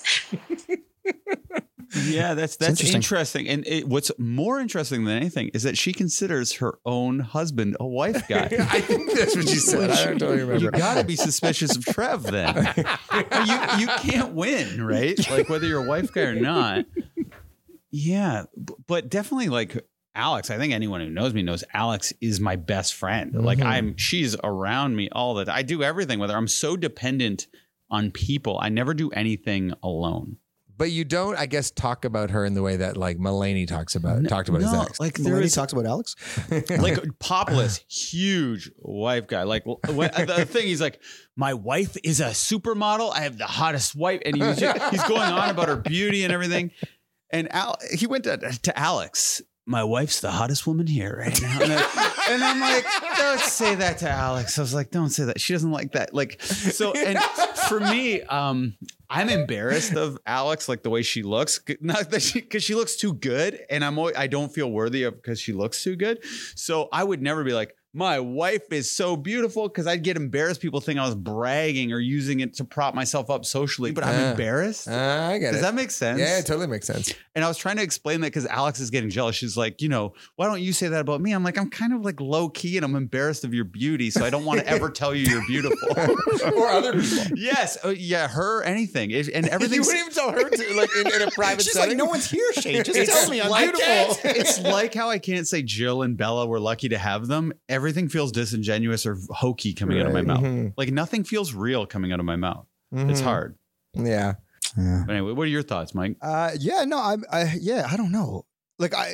Yeah, that's that's interesting. interesting. And it, what's more interesting than anything is that she considers her own husband a wife guy. I think that's what she said. I don't totally remember. You got to be suspicious of Trev then. you you can't win, right? Like whether you're a wife guy or not. Yeah, b- but definitely like Alex. I think anyone who knows me knows Alex is my best friend. Mm-hmm. Like I'm, she's around me all the time. I do everything with her. I'm so dependent on people. I never do anything alone. But you don't, I guess, talk about her in the way that like Mulaney talks about talked about no, his ex. like Mulaney there is talks about Alex. like Populous, huge wife guy. Like when, the thing, he's like, my wife is a supermodel. I have the hottest wife, and he's he's going on about her beauty and everything. And Al, he went to, to Alex. My wife's the hottest woman here right now. And, I, and I'm like, don't say that to Alex. I was like, don't say that. She doesn't like that. Like, so, and for me, um, I'm embarrassed of Alex, like the way she looks, not that she, cause she looks too good. And I'm, always, I don't feel worthy of because she looks too good. So I would never be like, my wife is so beautiful, because I'd get embarrassed. People think I was bragging or using it to prop myself up socially, but I'm Uh, embarrassed. Uh, I get Does it. that make sense? Yeah, it totally makes sense. And I was trying to explain that because Alex is getting jealous. She's like, you know, why don't you say that about me? I'm like, I'm kind of like low key and I'm embarrassed of your beauty. So I don't want to ever tell you you're beautiful. Or other people. Yes. Uh, yeah. Her, anything. If, and everything. You wouldn't even tell her to, like in, in a private She's setting. like, no one's here, Shane. Just It's tell me I'm like beautiful. that. It's like how I can't say Jill and Bella were lucky to have them. Everything feels disingenuous or hokey coming out of my Right. mouth. Mhm. Like nothing feels real coming out of my mouth. It's Mhm. hard. Yeah. Yeah. But anyway, what are your thoughts, Mike? Uh, yeah, no, I'm, I, yeah, I don't know. Like, I,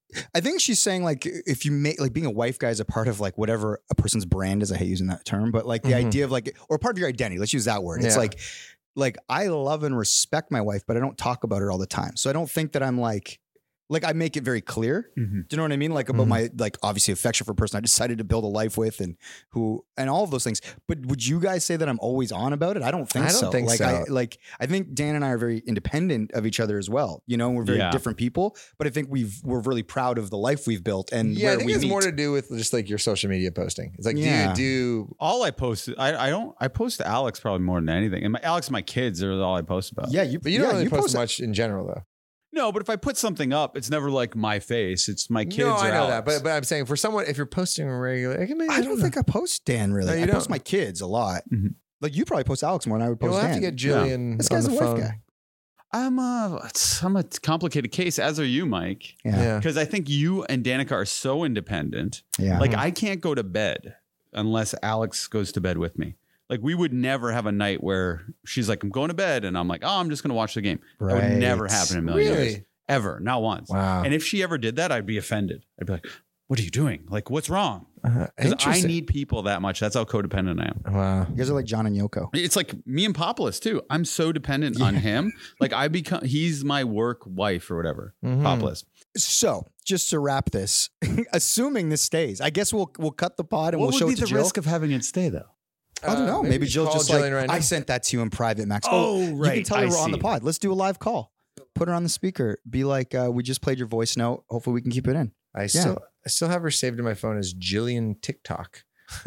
I think she's saying like, if you make like being a wife guy is a part of like whatever a person's brand is. I hate using that term, but like the Mhm. idea of like, or part of your identity. Let's use that word. It's Yeah. like, like I love and respect my wife, but I don't talk about her all the time. So I don't think that I'm like, like I make it very clear. Mhm. Do you know what I mean? Like about Mhm. my like obviously affection for a person I decided to build a life with, and who and all of those things. But would you guys say that I'm always on about it? I don't think I don't so. think like so. I like I think Dan and I are very independent of each other as well. You know, and we're very Yeah. different people. But I think we've we're really proud of the life we've built and Yeah, where I think we it's meet. more to do with just like your social media posting. It's like, Yeah. do you do All I post, I, I don't, I post to Alex probably more than anything. And my, Alex and my kids are all I post about. yeah, you but you don't yeah, really you post, post much in general though. No, but if I put something up, it's never like my face. It's my kids. No, or I know Alex. that, but but I'm saying for someone, if you're posting regular, I, can maybe, I don't think I post Dan really. No, you I post don't. my kids a lot. Mhm. Like you probably post Alex more than I would post You'll have Dan. to get Jillian This on guy's the a wife phone. guy. I'm a, it's- I'm a complicated case, as are you, Mike. Yeah. Yeah. Because I think you and Danica are so independent. Yeah. Like I can't go to bed unless Alex goes to bed with me. Like we would never have a night where she's like, I'm going to bed. And I'm like, oh, I'm just going to watch the game. That would never Right. happen in a million Really? years. Ever. Not once. Wow. And if she ever did that, I'd be offended. I'd be like, what are you doing? Like, what's wrong? Uh, Because I interesting. need people that much. That's how codependent I am. Wow. You guys are like John and Yoko. It's like me and Populous too. I'm so dependent on him. Like I become, he's my work wife or whatever. Mhm. Populous. So, just to wrap this, assuming this stays, I guess we'll we'll cut the pod and What we'll would show be it to the Jill. risk of having it stay though? I don't know. Uh, maybe, Jill call just like Jillian right I now. sent that to you in private, Max. Oh, You right. can tell I her we're on the see. pod. Let's do a live call. Put her on the speaker. Be like, uh, we just played your voice note. Hopefully, we can keep it in. I still I still have her saved in my phone as Jillian TikTok.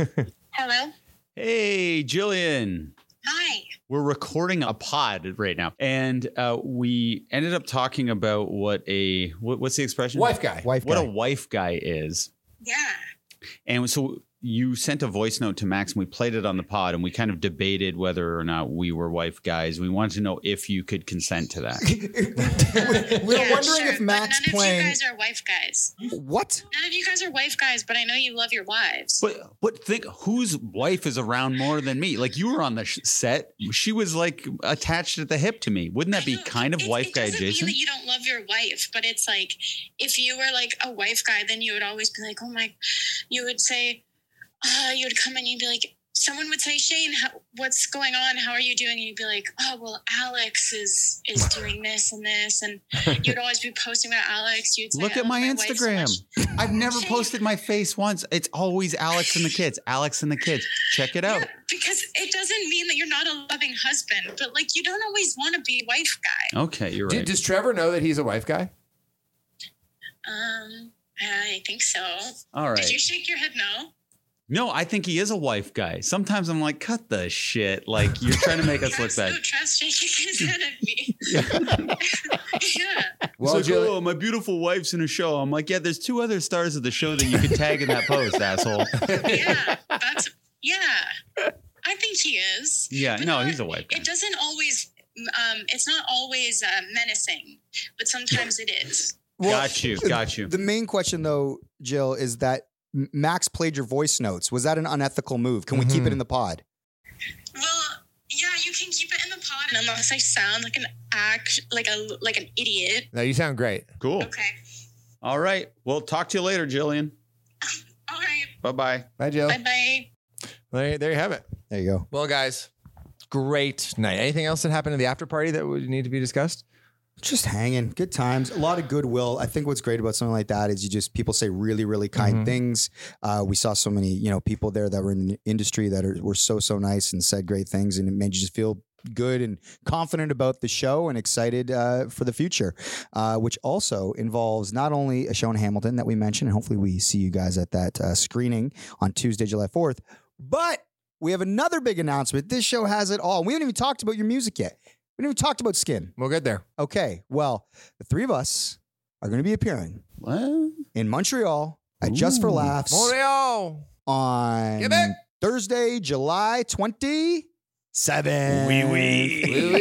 Hello? Hey, Jillian. Hi. We're recording a pod right now. And uh, we ended up talking about what a, what, what's the expression? Wife guy. Wife What guy. a wife guy is. Yeah. And so you sent a voice note to Max and we played it on the pod and we kind of debated whether or not we were wife guys. We wanted to know if you could consent to that. We're Yeah, wondering sure, if Max but none playing. of you guys are wife guys. What? None of you guys are wife guys, but I know you love your wives. But but think whose wife is around more than me? Like you were on the sh- set. She was like attached at the hip to me. Wouldn't that be I don't- kind of it, wife it guy doesn't adjacent? mean that you don't love your wife, but it's like if you were like a wife guy, then you would always be like, oh my, you would say, uh, you would come and you'd be like, someone would say, Shane, how, what's going on? How are you doing? And you'd be like, oh, well, Alex is is doing this and this. And you'd always be posting about Alex. You'd say, Look I at love my wife so Instagram. much. I've never Shane. posted my face once. It's always Alex and the kids. Alex and the kids. Check it out. Yeah, because it doesn't mean that you're not a loving husband, but like you don't always want to be wife guy. Okay, you're Do- right. does Trevor know that he's a wife guy? Um, I think so. All right. Did you shake your head no? No, I think he is a wife guy. Sometimes I'm like, cut the shit. Like you're trying to make us Yeah, look so bad. Trev's shaking his head at me. Yeah. Well, He's like, Jillian- oh, my beautiful wife's in a show. I'm like, yeah, there's two other stars of the show that you could tag in that post, asshole. Yeah. That's yeah. I think he is. Yeah, But no, not- he's a wife guy. It doesn't always um it's not always uh, menacing, but sometimes it is. Got you, got you. The main question, though, Jill, is that M- Max played your voice notes. Was that an unethical move? Can we keep Mhm. it in the pod? Well, yeah, you can keep it in the pod And unless I sound like an act, like a like an idiot. No, you sound great. Cool. Okay. All right. We'll talk to you later, Jillian. All right. Bye-bye. Bye, Jill. Bye bye. There, there you have it. There you go. Well, guys, great night. Anything else that happened at the after party that would need to be discussed? Just hanging, good times, a lot of goodwill. I think what's great about something like that is you just people say really, really kind Mhm. things. Uh, we saw so many, you know, people there that were in the industry that are, were so so nice and said great things, and it made you just feel good and confident about the show and excited uh, for the future, uh, which also involves not only a show in Hamilton that we mentioned, and hopefully we see you guys at that uh, screening on Tuesday, July fourth, but we have another big announcement. This show has it all. We haven't even talked about your music yet. We haven't even talked about Skin. We'll get there. Okay, well, the three of us are going to be appearing What? in Montreal at Just for Ooh. Laughs Montreal. on Quebec. Thursday, July twenty-seventh. Oui, oui. Oui,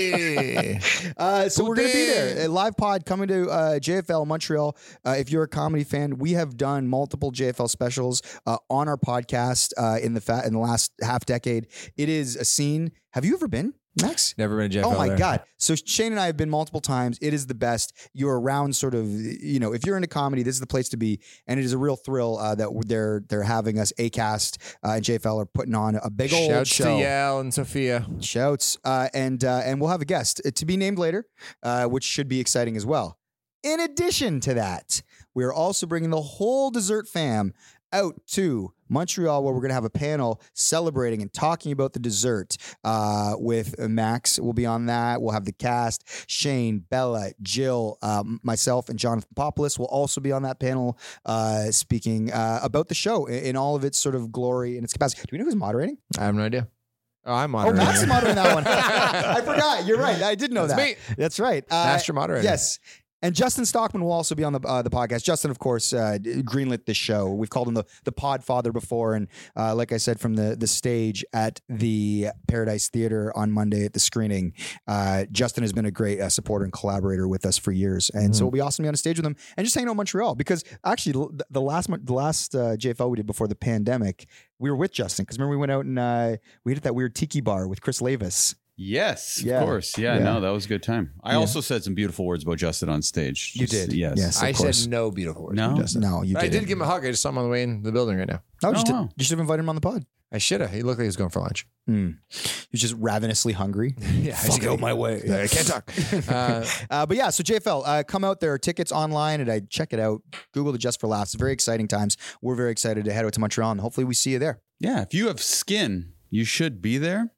oui. Uh, so we're going to be Putain. there. A live pod coming to uh, J F L Montreal. Uh, if you're a comedy fan, we have done multiple J F L specials uh, on our podcast uh, in the fa- in the last half decade. It is a scene. Have you ever been, Max? Never been a J F L Oh my there. God. So Shane and I have been multiple times. It is the best. You're around sort of, you know, if you're into comedy, this is the place to be. And it is a real thrill uh, that they're they're having us. Acast uh, and J F L are putting on a big old Shouts show. to Yael and Sophia. Shouts. Uh, and, uh, and we'll have a guest uh, to be named later, uh, which should be exciting as well. In addition to that, we're also bringing the whole Dessert fam out to Montreal, where we're going to have a panel celebrating and talking about the dessert uh, with Max. We'll be on that. We'll have the cast. Shane, Bella, Jill, um, myself, and Jonathan Popoulos will also be on that panel uh, speaking uh, about the show in, in all of its sort of glory and its capacity. Do we know who's moderating? I have no idea. Oh, I'm Oh, moderating. Max is moderating that one. I forgot. You're right. I did know That's that. me. That's right. Uh, Master moderator. Yes. And Justin Stockman will also be on the uh, the podcast. Justin, of course, uh, greenlit this show. We've called him the the Podfather before, and uh, like I said, from the the stage at the Paradise Theater on Monday at the screening, uh, Justin has been a great uh, supporter and collaborator with us for years, and Mm-hmm. so it'll be awesome to be on a stage with him and just hanging out in Montreal. Because actually, the- the last mon- the last uh, J F L we did before the pandemic, we were with Justin. Because remember, we went out and uh, we hit that weird tiki bar with Chris Lavis. Yes, Yeah. of course. Yeah, Yeah. no, that was a good time. I Yeah. also said some beautiful words about Justin on stage. You Just- did. Yes. Yes. I of course. said no beautiful words. No? from Justin. No, you But I didn't. did give him a hug. I just saw him on the way in the building right now. Oh, you, Oh, should, wow. you should have invited him on the pod. I should have. He looked like he was going for lunch. Mm. He's just ravenously hungry. Yeah, Fuck out my way. I can't talk. Uh, Uh, but yeah, so J F L, uh, come out. There are tickets online, and I check it out. Google the Just for Laughs. Very exciting times. We're very excited to head out to Montreal, and hopefully we see you there. Yeah, if you have skin, you should be there.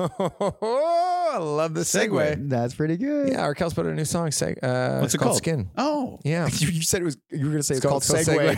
I love the segue. Segue. That's pretty good. Yeah, Arkel's put out a new song. Seg- uh, What's it's it called? Skin. Oh, Yeah. You, you said it was. You were going to say it's, called, called Segway.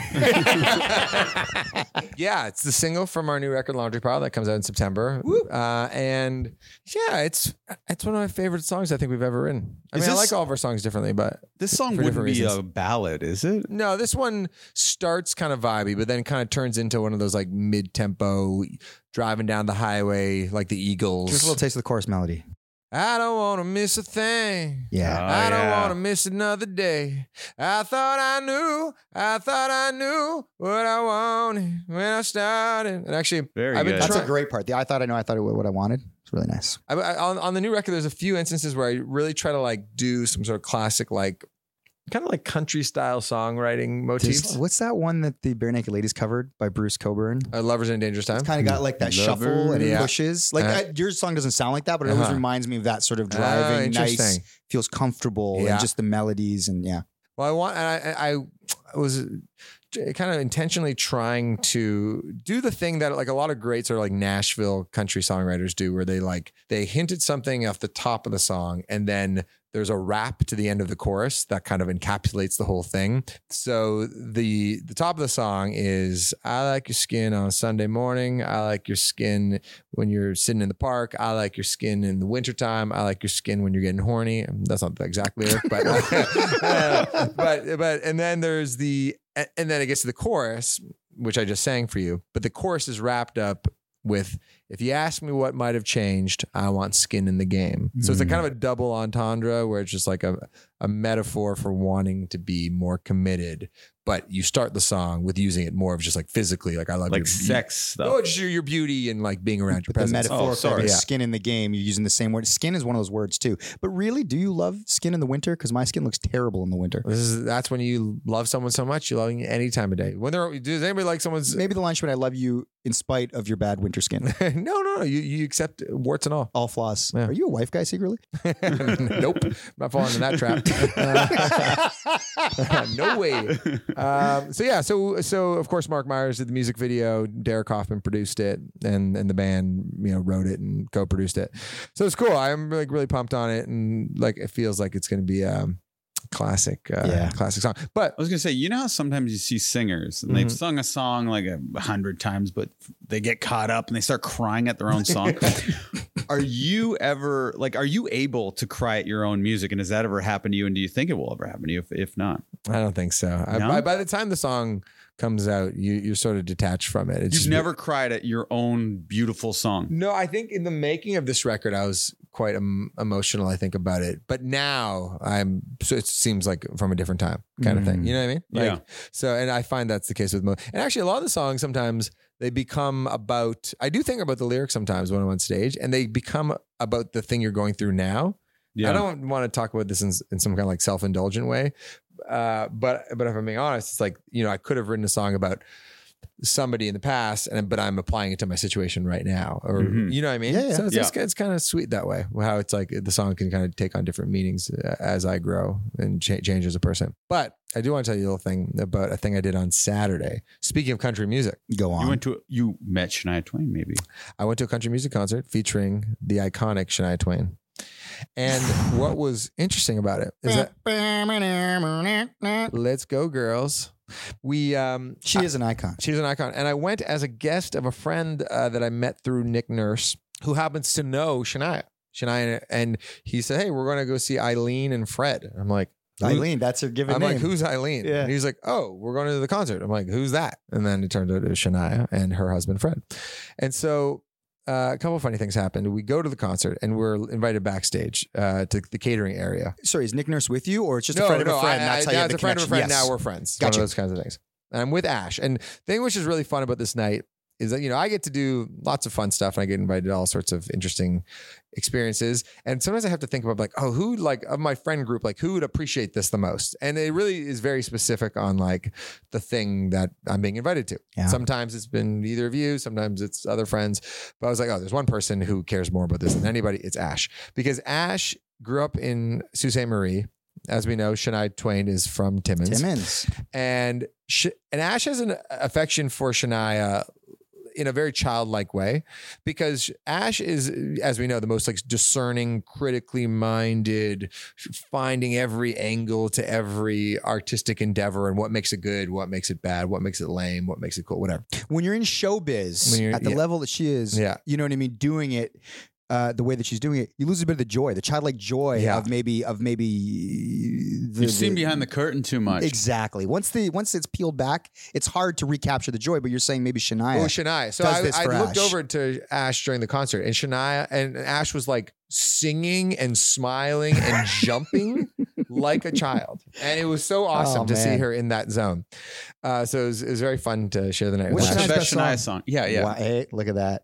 Yeah, it's the single from our new record Laundry Pile that comes out in September. Uh, and yeah, it's it's one of my favorite songs I think we've ever written. I Is mean, I this- like all of our songs differently, but this song For wouldn't different be reasons. a ballad, is it? no, this one starts kind of vibey, but then kind of turns into one of those like mid-tempo driving down the highway like the Eagles. Just a little taste of the chorus melody. I don't want to miss a thing. Yeah. Oh, I don't yeah. want to miss another day. I thought I knew, I thought I knew what I wanted when I started. And actually, Very I've been good. That's trying, a great part. The I thought I know. I thought it what I wanted. It's really nice. I, I, on, on the new record, there's a few instances where I really try to like do some sort of classic, like kind of like country style songwriting motifs. Does- what's that one that the Bare Naked Ladies covered by Bruce Coburn? Uh, Lovers in a Dangerous Time. It's kind of got like that Lover. shuffle and it Yeah. pushes. Like Uh-huh. uh, your song doesn't sound like that, but it always Uh-huh. reminds me of that sort of Ah, driving, nice, interesting. feels comfortable, Yeah. and just the melodies and yeah. Well, I want, and I, I was kind of intentionally trying to do the thing that like a lot of great sort of like Nashville country songwriters do, where they like they hinted something off the top of the song, and then there's a rap to the end of the chorus that kind of encapsulates the whole thing. So the the top of the song is, I like your skin on a Sunday morning. I like your skin when you're sitting in the park. I like your skin in the wintertime. I like your skin when you're getting horny. That's not the exact lyric, but uh, but but and then there's the and then it gets to the chorus, which I just sang for you. But the chorus is wrapped up with if you ask me what might have changed, I want skin in the game. So it's a kind of a double entendre where it's just like a, a metaphor for wanting to be more committed. But you start the song with using it more of just like physically, like I love like your sex stuff. Oh, just your, your beauty and like being around your But the presence. metaphor Oh, sorry. of Yeah. skin in the game, you're using the same word. Skin is one of those words too. But really, do you love skin in the winter? Because my skin looks terrible in the winter. This is that's when you love someone so much, you love them any time of day. When they're, does anybody like someone's? Maybe the line should be, I love you in spite of your bad winter skin. no, no, no. You you accept warts and all. All flaws. Yeah. Are you a wife guy secretly? Nope, I'm not falling in that trap. Uh, no way. Um, so yeah, so so of course Mark Myers did the music video. Derek Hoffman produced it, and and the band you know wrote it and co-produced it. So it's cool. I'm like really pumped on it, and like it feels like it's going to be um. classic uh, Yeah. classic song. But I was gonna say, you know how sometimes you see singers and they've Mhm. sung a song like a hundred times, but they get caught up and they start crying at their own song. Are you ever like, are you able to cry at your own music? And has that ever happened to you? And do you think it will ever happen to you if, if not? I don't think so. I, No? by, by the time the song comes out, you you're sort of detached from it. It's You've just- never cried at your own beautiful song. No, I think in the making of this record, I was quite um, emotional. I think about it, but now I'm. So it seems like from a different time, kind of thing. You know what I mean? Like, Yeah. So, and I find that's the case with most. And actually, a lot of the songs sometimes they become about. I do think about the lyrics sometimes when I'm on stage, and they become about the thing you're going through now. Yeah. I don't want to talk about this in, in some kind of like self-indulgent way, uh, but but if I'm being honest, it's like you know I could have written a song about somebody in the past, and but I'm applying it to my situation right now, or Mhm. you know what I mean? Yeah, yeah. So it's, Yeah. it's, it's kind of sweet that way. How it's like the song can kind of take on different meanings uh, as I grow and cha- change as a person. But I do want to tell you a little thing about a thing I did on Saturday. Speaking of country music, Go on. You went to, you met Shania Twain, maybe. I went to a country music concert featuring the iconic Shania Twain. And what was interesting about it is that let's go girls. We um she is an icon. she's an icon. And I went as a guest of a friend uh, that I met through Nick Nurse, who happens to know Shania. Shania, and he said, "Hey, we're going to go see Eileen and Fred." I'm like, "Who-" Eileen, that's her given I'm name. like, "Who's Eileen?" Yeah. And he's like, "Oh, we're going to the concert." I'm like, "Who's that?" And then it turned out it was Shania and her husband Fred. And so uh, a couple of funny things happened. We go to the concert and we're invited backstage uh, to the catering area. Sorry, is Nick Nurse with you, or it's just No, a friend no, of a friend? I, That's I, how you yeah, have it's the a friend of a connection. friend. Yes. Now we're friends. Gotcha. One of those kinds of things. And I'm with Ash. And the thing which is really fun about this night is that, you know, I get to do lots of fun stuff and I get invited to all sorts of interesting experiences. And sometimes I have to think about like, oh, who like of my friend group, like who would appreciate this the most? And it really is very specific on like the thing that I'm being invited to. Yeah. Sometimes it's been either of you, sometimes it's other friends. But I was like, oh, there's one person who cares more about this than anybody. It's Ash. Because Ash grew up in Sault Ste. Marie. As we know, Shania Twain is from Timmins. Timmins. And Sh- and Ash has an affection for Shania in a very childlike way, because Ash is, as we know, the most like discerning, critically minded, finding every angle to every artistic endeavor and what makes it good, what makes it bad, what makes it lame, what makes it cool, whatever. When you're in showbiz When you're- at the yeah. level that she is, Yeah. you know what I mean, doing it uh, the way that she's doing it, you lose a bit of the joy, the childlike joy Yeah. of maybe of maybe the, You've seen the- behind the curtain too much. Exactly. Once the once it's peeled back, it's hard to recapture the joy. But you're saying maybe Shania. Oh, Shania. So does I, this I for looked Ash. over to Ash during the concert, and Shania and Ash was like singing and smiling and jumping like a child, and it was so awesome Oh, to see man. her in that zone. Uh, so it was, it was very fun to share the night with What's Ash. What's the Shania's best best Shania song? song? Yeah, yeah. Wow, hey, look at that.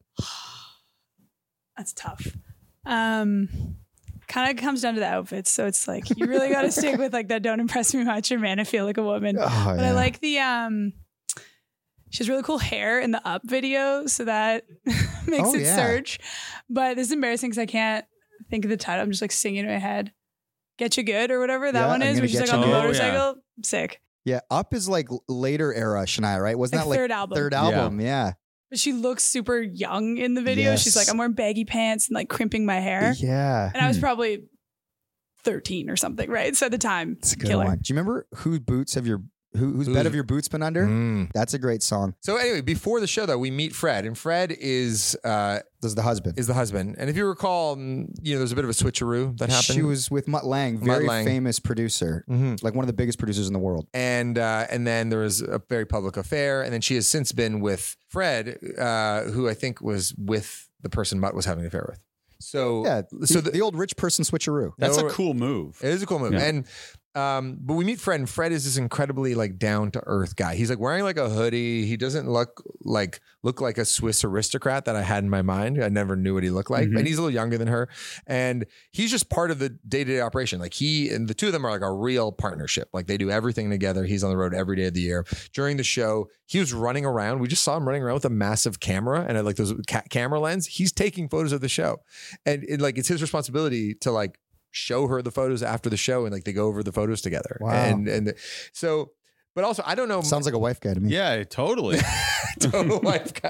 That's tough. Um, kind of comes down to the outfits. So it's like you really got to stick with like that. Don't impress me much, or man, I feel like a woman. Oh, but yeah. I like the um. She has really cool hair in the Up video, so that makes Oh, it yeah. surge. But this is embarrassing because I can't think of the title. I'm just like singing in my head. Get You Good or whatever that Yeah, one I'm is, gonna where she's get like on the you good. Oh, motorcycle. Sick. Yeah, Up is like later era Shania, right? Wasn't Like that like third album. Third album, yeah. But she looks super young in the video. Yes. She's like, I'm wearing baggy pants and like crimping my hair. Yeah. And I was probably thirteen or something, right? So at the time, It's a good killer. one. Do you remember whose boots have your who, whose Who's- bed have your boots been under? Mm. That's a great song. So anyway, before the show though, we meet Fred, and Fred is uh, This is the husband. is the husband. And if you recall, mm, you know, there's a bit of a switcheroo that happened. She was with Mutt Lang, Mutt very Lang. famous producer, Mhm. like one of the biggest producers in the world. And uh, and then there was a very public affair, and then she has since been with Fred, uh, who I think was with the person Mutt was having an affair with. So Yeah. so the, the, the old rich person switcheroo. That's No, a cool move. it is a cool move. Yeah. And um, but we meet Fred, and Fred is this incredibly like down to earth guy. He's like wearing like a hoodie. He doesn't look like look like a Swiss aristocrat that I had in my mind. I never knew what he looked like, Mhm. but he's a little younger than her, and he's just part of the day to day operation. Like he and the two of them are like a real partnership. Like they do everything together. He's on the road every day of the year. During the show, he was running around. We just saw him running around with a massive camera and like those ca- camera lens. He's taking photos of the show, and it, like it's his responsibility to like show her the photos after the show, and like they go over the photos together. Wow. And and so, but also I don't know. Sounds like a wife guy to me. Yeah, totally. Total wife guy.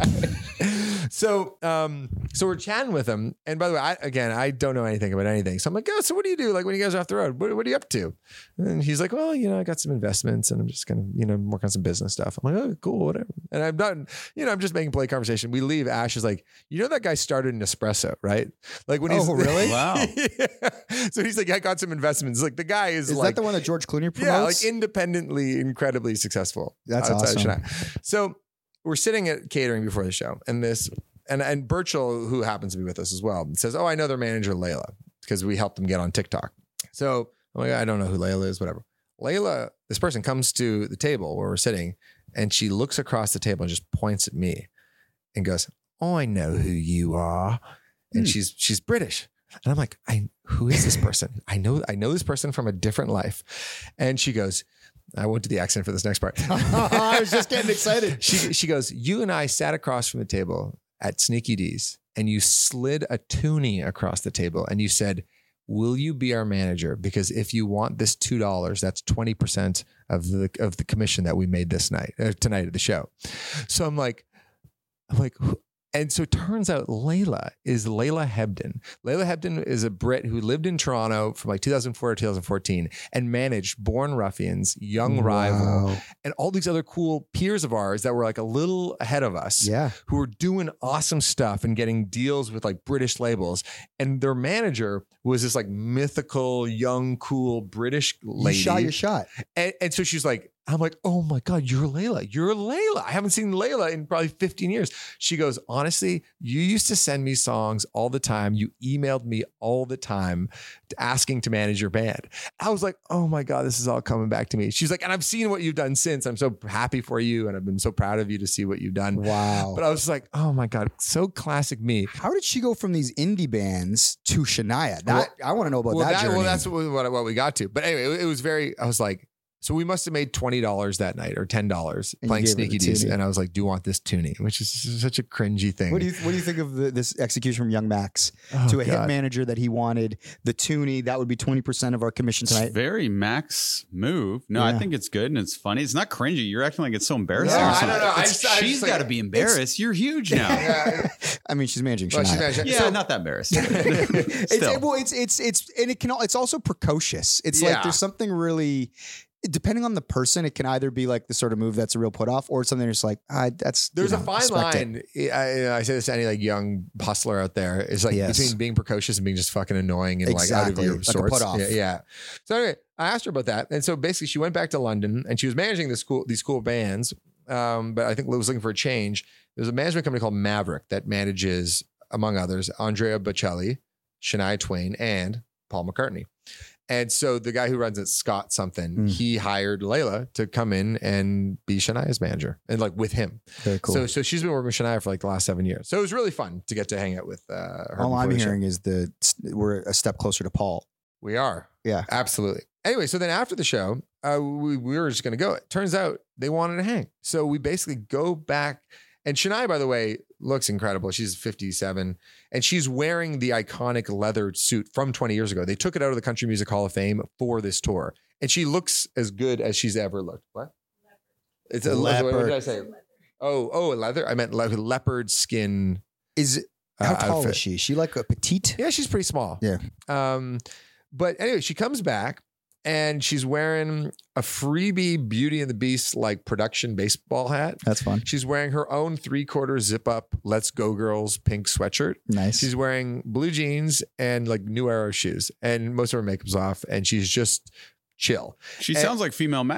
So, um, so we're chatting with him, and by the way, I, again, I don't know anything about anything. So I'm like, oh, so what do you do? Like when you guys are off the road, what, what are you up to? And he's like, well, you know, I got some investments, and I'm just gonna, you know, work on some business stuff. I'm like, oh, cool, whatever. And I'm done. You know, I'm just making polite conversation. We leave. Ash is like, you know, that guy started Nespresso, right? Like when he's Oh, really? Wow. Yeah. So he's like, I got some investments. Like the guy is, Is like that the one that George Clooney promotes? yeah, like independently, incredibly successful. That's outside of awesome. Chennai. So we're sitting at catering before the show, and this and and Birchall, who happens to be with us as well, says, "Oh, I know their manager Layla because we helped them get on TikTok." So I'm like, I don't know who Layla is, whatever. Layla, this person comes to the table where we're sitting, and she looks across the table and just points at me and goes, "Oh, I know who you are," and Hmm. she's she's British. And I'm like, I who is this person? I know I know this person from a different life. And she goes, I went to the accent for this next part. I was just getting excited. She she goes, you and I sat across from the table at Sneaky D's, and you slid a toonie across the table, and you said, will you be our manager? Because if you want this two dollars, that's twenty percent of the of the commission that we made this night, uh, tonight at the show. So I'm like, I'm like, who- and so it turns out Layla is Layla Hebden. Layla Hebden is a Brit who lived in Toronto from like two thousand four to two thousand fourteen and managed Born Ruffians, Young Rival, Wow. and all these other cool peers of ours that were like a little ahead of us, Yeah. who were doing awesome stuff and getting deals with like British labels. And their manager was this like mythical, young, cool British lady. You shot your shot. And, and so she's like, I'm like, oh my God, you're Layla. You're Layla. I haven't seen Layla in probably fifteen years. She goes, honestly, you used to send me songs all the time. You emailed me all the time asking to manage your band. I was like, oh my God, this is all coming back to me. She's like, and I've seen what you've done since. I'm so happy for you. And I've been so proud of you to see what you've done. Wow. But I was just like, oh my God, so classic me. How did she go from these indie bands to Shania? That I want to know about well, that, that, journey. well, that's what, what, what we got to. But anyway, it, it was very, I was like, so we must have made twenty dollars that night or ten dollars And you playing gave her the Sneaky D's. toonie. And I was like, do you want this toonie? Which is such a cringy thing. What do you What do you think of the, this execution from Young Max Oh, to a hit God. manager that he wanted the toonie? That would be twenty percent of our commission It's tonight. very Max move. No, Yeah. I think it's good and it's funny. It's not cringy. You're acting like it's so embarrassing. No, or I something. don't know. I It's- just- I she's just like- got to be embarrassed. You're huge now. Yeah, I mean, she's managing Well, she's Shania. managing- yeah so- not that embarrassed. It's, Still. well, it's it's it's and it can al- it's also precocious. It's Yeah. like there's something really. Depending on the person, it can either be like the sort of move that's a real put off, or something that's like, ah, that's There's you a know, fine respect it. line. I, I say this to any like young hustler out there. It's like Yes. between being precocious and being just fucking annoying and like out of Exactly. your Like a sorts. put-off. Yeah, yeah. So anyway, I asked her about that, and so basically she went back to London and she was managing this cool these cool bands. Um, but I think was looking for a change. There's a management company called Maverick that manages, among others, Andrea Bocelli, Shania Twain, and Paul McCartney. And so the guy who runs it, Scott something, Mm. he hired Layla to come in and be Shania's manager and like with him. Very cool. So so she's been working with Shania for like the last seven years. So it was really fun to get to hang out with uh, her. All before I'm the show. hearing is the we're a step closer to Paul. We are. Yeah. Absolutely. Anyway, so then after the show, uh, we, we were just going to go. It turns out they wanted to hang. So we basically go back. And Shania, by the way, looks incredible. She's fifty-seven and she's wearing the iconic leather suit from twenty years ago. They took it out of the Country Music Hall of Fame for this tour. And she looks as good as she's ever looked. What? It's a leopard. What did I say? Oh, oh, leather. I meant le- leopard skin. Is how uh, tall outfit. is she? Is she like a petite? Yeah, she's pretty small. Yeah. Um, but anyway, she comes back and she's wearing a freebie Beauty and the Beast like production baseball hat. That's fun. She's wearing her own three quarter zip up Let's Go Girls pink sweatshirt. Nice. She's wearing blue jeans and like New Era shoes, and most of her makeup's off, and she's just chill. She And- sounds like female Max.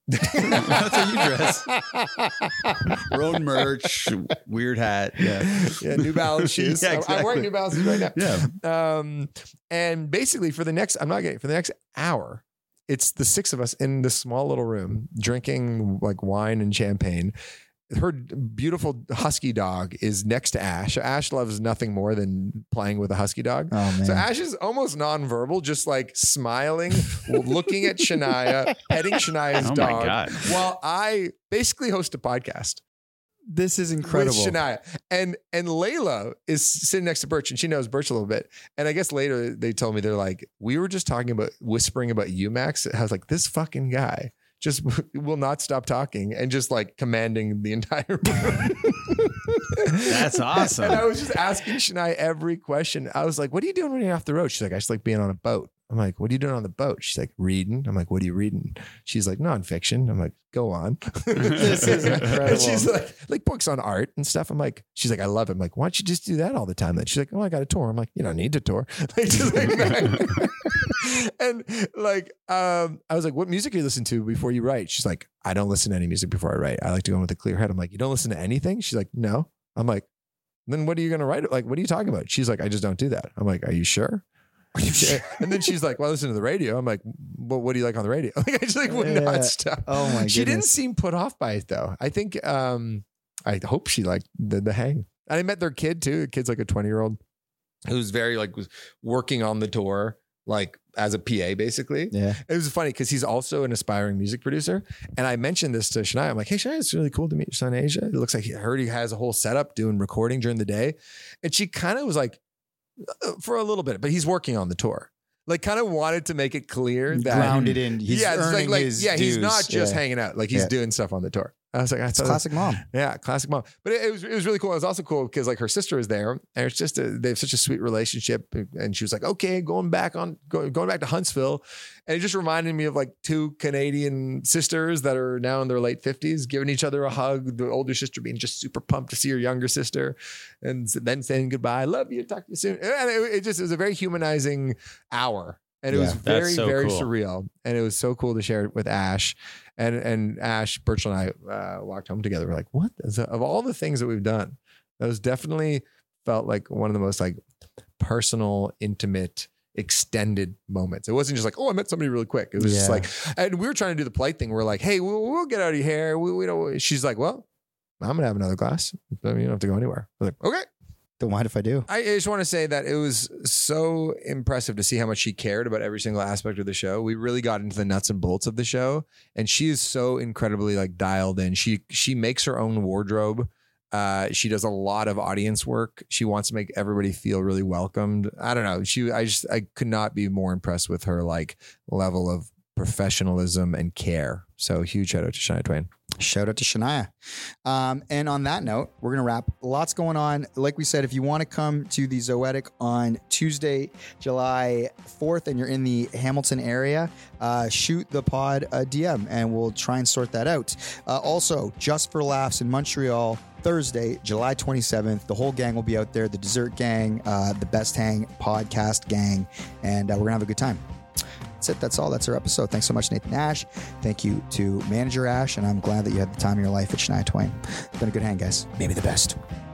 That's how you dress. Your own merch, weird hat. Yeah. Yeah, New Balance shoes. Yeah, I'm- I'm wearing exactly. New Balances right now. Yeah. Um, and basically for the next, I'm not getting, for the next hour, it's the six of us in this small little room drinking like wine and champagne. Her beautiful husky dog is next to Ash. Ash loves nothing more than playing with a husky dog. Oh, man. So Ash is almost nonverbal, just like smiling, looking at Shania, petting Shania's Oh my dog, God. while I basically host a podcast. This is incredible. With Shania. And and Layla is sitting next to Birch, and she knows Birch a little bit. And I guess later they told me, they're like, we were just talking about whispering about you, Max. I was like, this fucking guy just will not stop talking and just like commanding the entire room. That's awesome. And I was just asking Shania every question. I was like, what are you doing when you're off the road? She's like, I just like being on a boat. I'm like, what are you doing on the boat? She's like, reading. I'm like, what are you reading? She's like, nonfiction. I'm like, go on. This is incredible. And she's like, like books on art and stuff. I'm like, she's like, I love it. I'm like, why don't you just do that all the time? Then she's like, oh, I got a tour. I'm like, you don't need to tour. Like, just like that. And like, um, I was like, what music do you listen to before you write? She's like, I don't listen to any music before I write. I like to go in with a clear head. I'm like, you don't listen to anything? She's like, no. I'm like, then what are you going to write? Like, what are you talking about? She's like, I just don't do that. I'm like, are you sure? And then she's like, well, I listen to the radio. I'm like, well, what do you like on the radio? Like, I just like would not Yeah. stop. Oh my She didn't goodness. seem put off by it though. I think, um, I hope she liked the, the hang. And I met their kid too. The kid's like a twenty year old who's very like was working on the tour, like as a P A basically. Yeah. It was funny because he's also an aspiring music producer. And I mentioned this to Shania. I'm like, hey, Shania, it's really cool to meet your son, Asia. It looks like he I heard he has a whole setup doing recording during the day. And she kind of was like, uh, for a little bit, but he's working on the tour. Like kind of wanted to make it clear that Grounded in. He's yeah, it's earning like, like his yeah, he's dues. not just Yeah. hanging out. Like he's Yeah. doing stuff on the tour. I was like, I It's thought classic mom. Yeah, classic mom. But it, it was it was really cool. It was also cool because like her sister is there, and it's just a, they have such a sweet relationship. And she was like, okay, going back on go, going back to Huntsville, and it just reminded me of like two Canadian sisters that are now in their late fifties, giving each other a hug. The older sister being just super pumped to see her younger sister, and then saying goodbye, love you, talk to you soon. And it, it just it was a very humanizing hour. And it Yeah. was very, That's so very cool. surreal. And it was so cool to share it with Ash. And and Ash, Birchall, and I uh, walked home together. We're like, what? Is that- of all the things that we've done, that was definitely felt like one of the most like personal, intimate, extended moments. It wasn't just like, oh, I met somebody really quick. It was just Yeah. like, and we were trying to do the polite thing. We're like, hey, we'll, we'll get out of your hair. We, we don't. She's like, well, I'm going to have another glass. I mean, you don't have to go anywhere. I was like, okay. Don't mind if I do. I just want to say that it was so impressive to see how much she cared about every single aspect of the show. We really got into the nuts and bolts of the show, and she is so incredibly like dialed in. She she makes her own wardrobe. Uh, she does a lot of audience work. She wants to make everybody feel really welcomed. I don't know. She I just I could not be more impressed with her like level of professionalism and care. So huge shout out to Shania Twain. Shout out to Shania. Um, and on that note, we're going to wrap. Lots going on. Like we said, if you want to come to the Zoetic on Tuesday, July fourth, and you're in the Hamilton area, uh, shoot the pod a D M and we'll try and sort that out. Uh, also, Just for Laughs in Montreal, Thursday, July twenty-seventh. The whole gang will be out there. The Dessert Gang, uh, the Best Hang podcast gang, and uh, we're going to have a good time. That's it. That's all. That's our episode. Thanks so much, Nathan Ash. Thank you to Manager Ash, and I'm glad that you had the time of your life at Shania Twain. It's been a good hang, guys. Maybe the best.